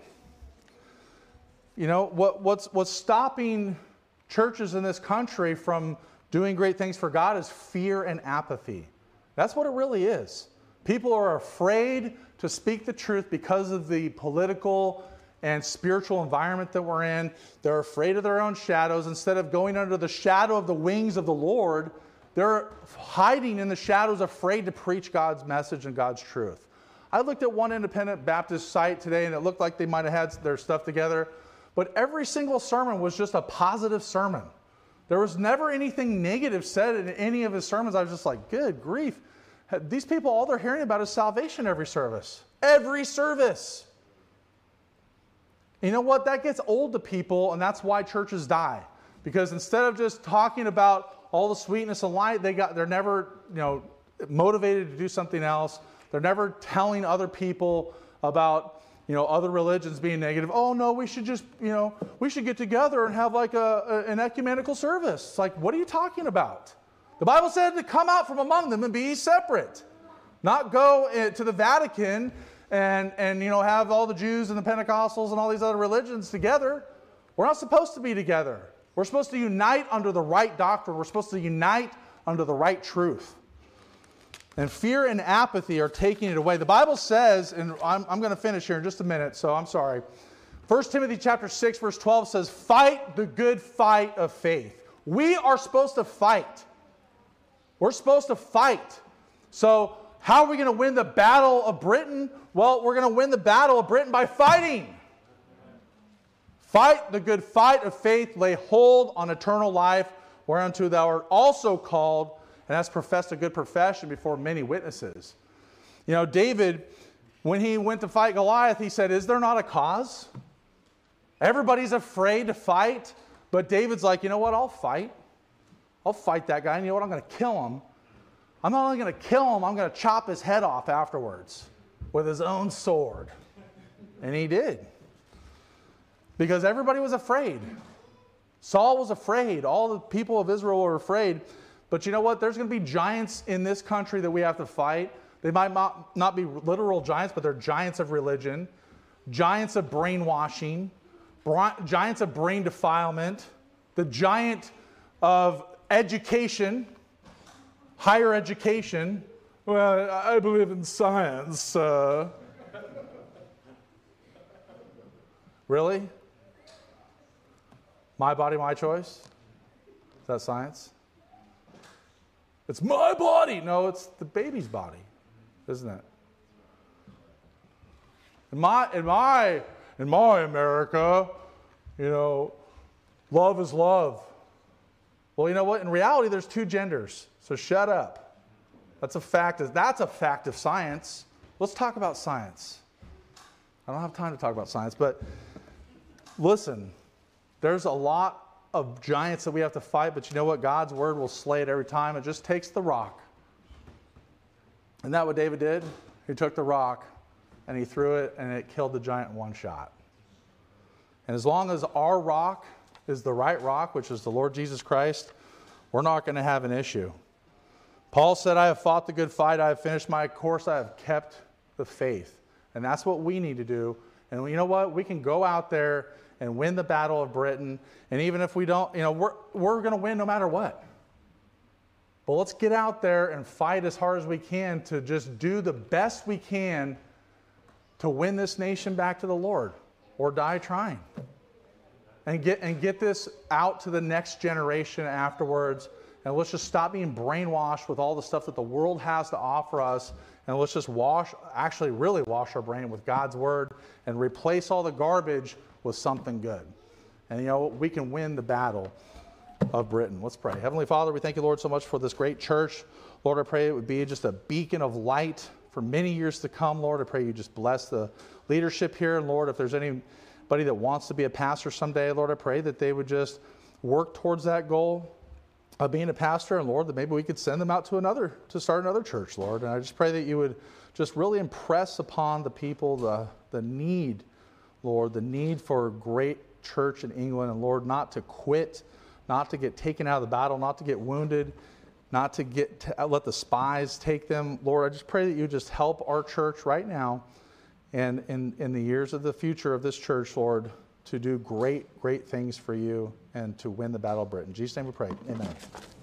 What's stopping churches in this country from doing great things for God is fear and apathy. That's what it really is. People are afraid to speak the truth because of the political and spiritual environment that we're in. They're afraid of their own shadows. Instead of going under the shadow of the wings of the Lord, they're hiding in the shadows, afraid to preach God's message and God's truth. I looked at one independent Baptist site today, and it looked like they might have had their stuff together. But every single sermon was just a positive sermon. There was never anything negative said in any of his sermons. I was just like, good grief. These people, all they're hearing about is salvation every service. Every service. You know what? That gets old to people, and that's why churches die. Because instead of just talking about all the sweetness and light, they're never, motivated to do something else. They're never telling other people about, other religions being negative. Oh no, we should just, we should get together and have like an ecumenical service. It's like, what are you talking about? The Bible said to come out from among them and be separate. Not go to the Vatican and have all the Jews and the Pentecostals and all these other religions together. We're not supposed to be together. We're supposed to unite under the right doctrine. We're supposed to unite under the right truth. And fear and apathy are taking it away. The Bible says, and I'm going to finish here in just a minute, so I'm sorry. 1 Timothy chapter 6, verse 12 says, fight the good fight of faith. We are supposed to fight. We're supposed to fight. So how are we going to win the battle of Britain? Well, we're going to win the battle of Britain by fighting. Fight the good fight of faith. Lay hold on eternal life, whereunto thou art also called, and has professed a good profession before many witnesses. You know, David, when he went to fight Goliath, he said, is there not a cause? Everybody's afraid to fight, but David's like, you know what, I'll fight. I'll fight that guy, and you know what, I'm going to kill him. I'm not only going to kill him, I'm going to chop his head off afterwards with his own sword. And he did. Because everybody was afraid. Saul was afraid. All the people of Israel were afraid. But you know what? There's going to be giants in this country that we have to fight. They might not be literal giants, but they're giants of religion, giants of brainwashing, giants of brain defilement, the giant of education, higher education. Well, I believe in science. Really? My body, my choice? Is that science? It's my body. No, it's the baby's body, isn't it? In my America, you know, love is love. Well, you know what? In reality, there's two genders. So shut up. That's a fact. That's a fact of science. Let's talk about science. I don't have time to talk about science, but listen, there's a lot of giants that we have to fight, but you know what? God's word will slay it every time. It just takes the rock. Isn't that what David did? He took the rock and he threw it, and it killed the giant in one shot. And as long as our rock is the right rock, which is the Lord Jesus Christ, we're not going to have an issue. Paul said, I have fought the good fight. I have finished my course. I have kept the faith. And that's what we need to do. And you know what? We can go out there and win the battle of Britain. And even if we don't, you know, we're going to win no matter what. But let's get out there and fight as hard as we can to just do the best we can to win this nation back to the Lord, or die trying. And get this out to the next generation afterwards. And let's just stop being brainwashed with all the stuff that the world has to offer us. And let's just really wash our brain with God's word and replace all the garbage with something good. And you know, we can win the battle of Britain. Let's pray. Heavenly Father, we thank you, Lord, so much for this great church. Lord, I pray it would be just a beacon of light for many years to come. Lord, I pray you just bless the leadership here. And Lord, if there's anybody that wants to be a pastor someday, Lord, I pray that they would just work towards that goal of being a pastor. And Lord, that maybe we could send them out to start another church, Lord. And I just pray that you would just really impress upon the people the need, Lord, the need for a great church in England. And Lord, not to quit, not to get taken out of the battle, not to get wounded, not to let the spies take them. Lord, I just pray that you just help our church right now and in the years of the future of this church, Lord, to do great, great things for you and to win the battle of Britain. In Jesus' name we pray. Amen.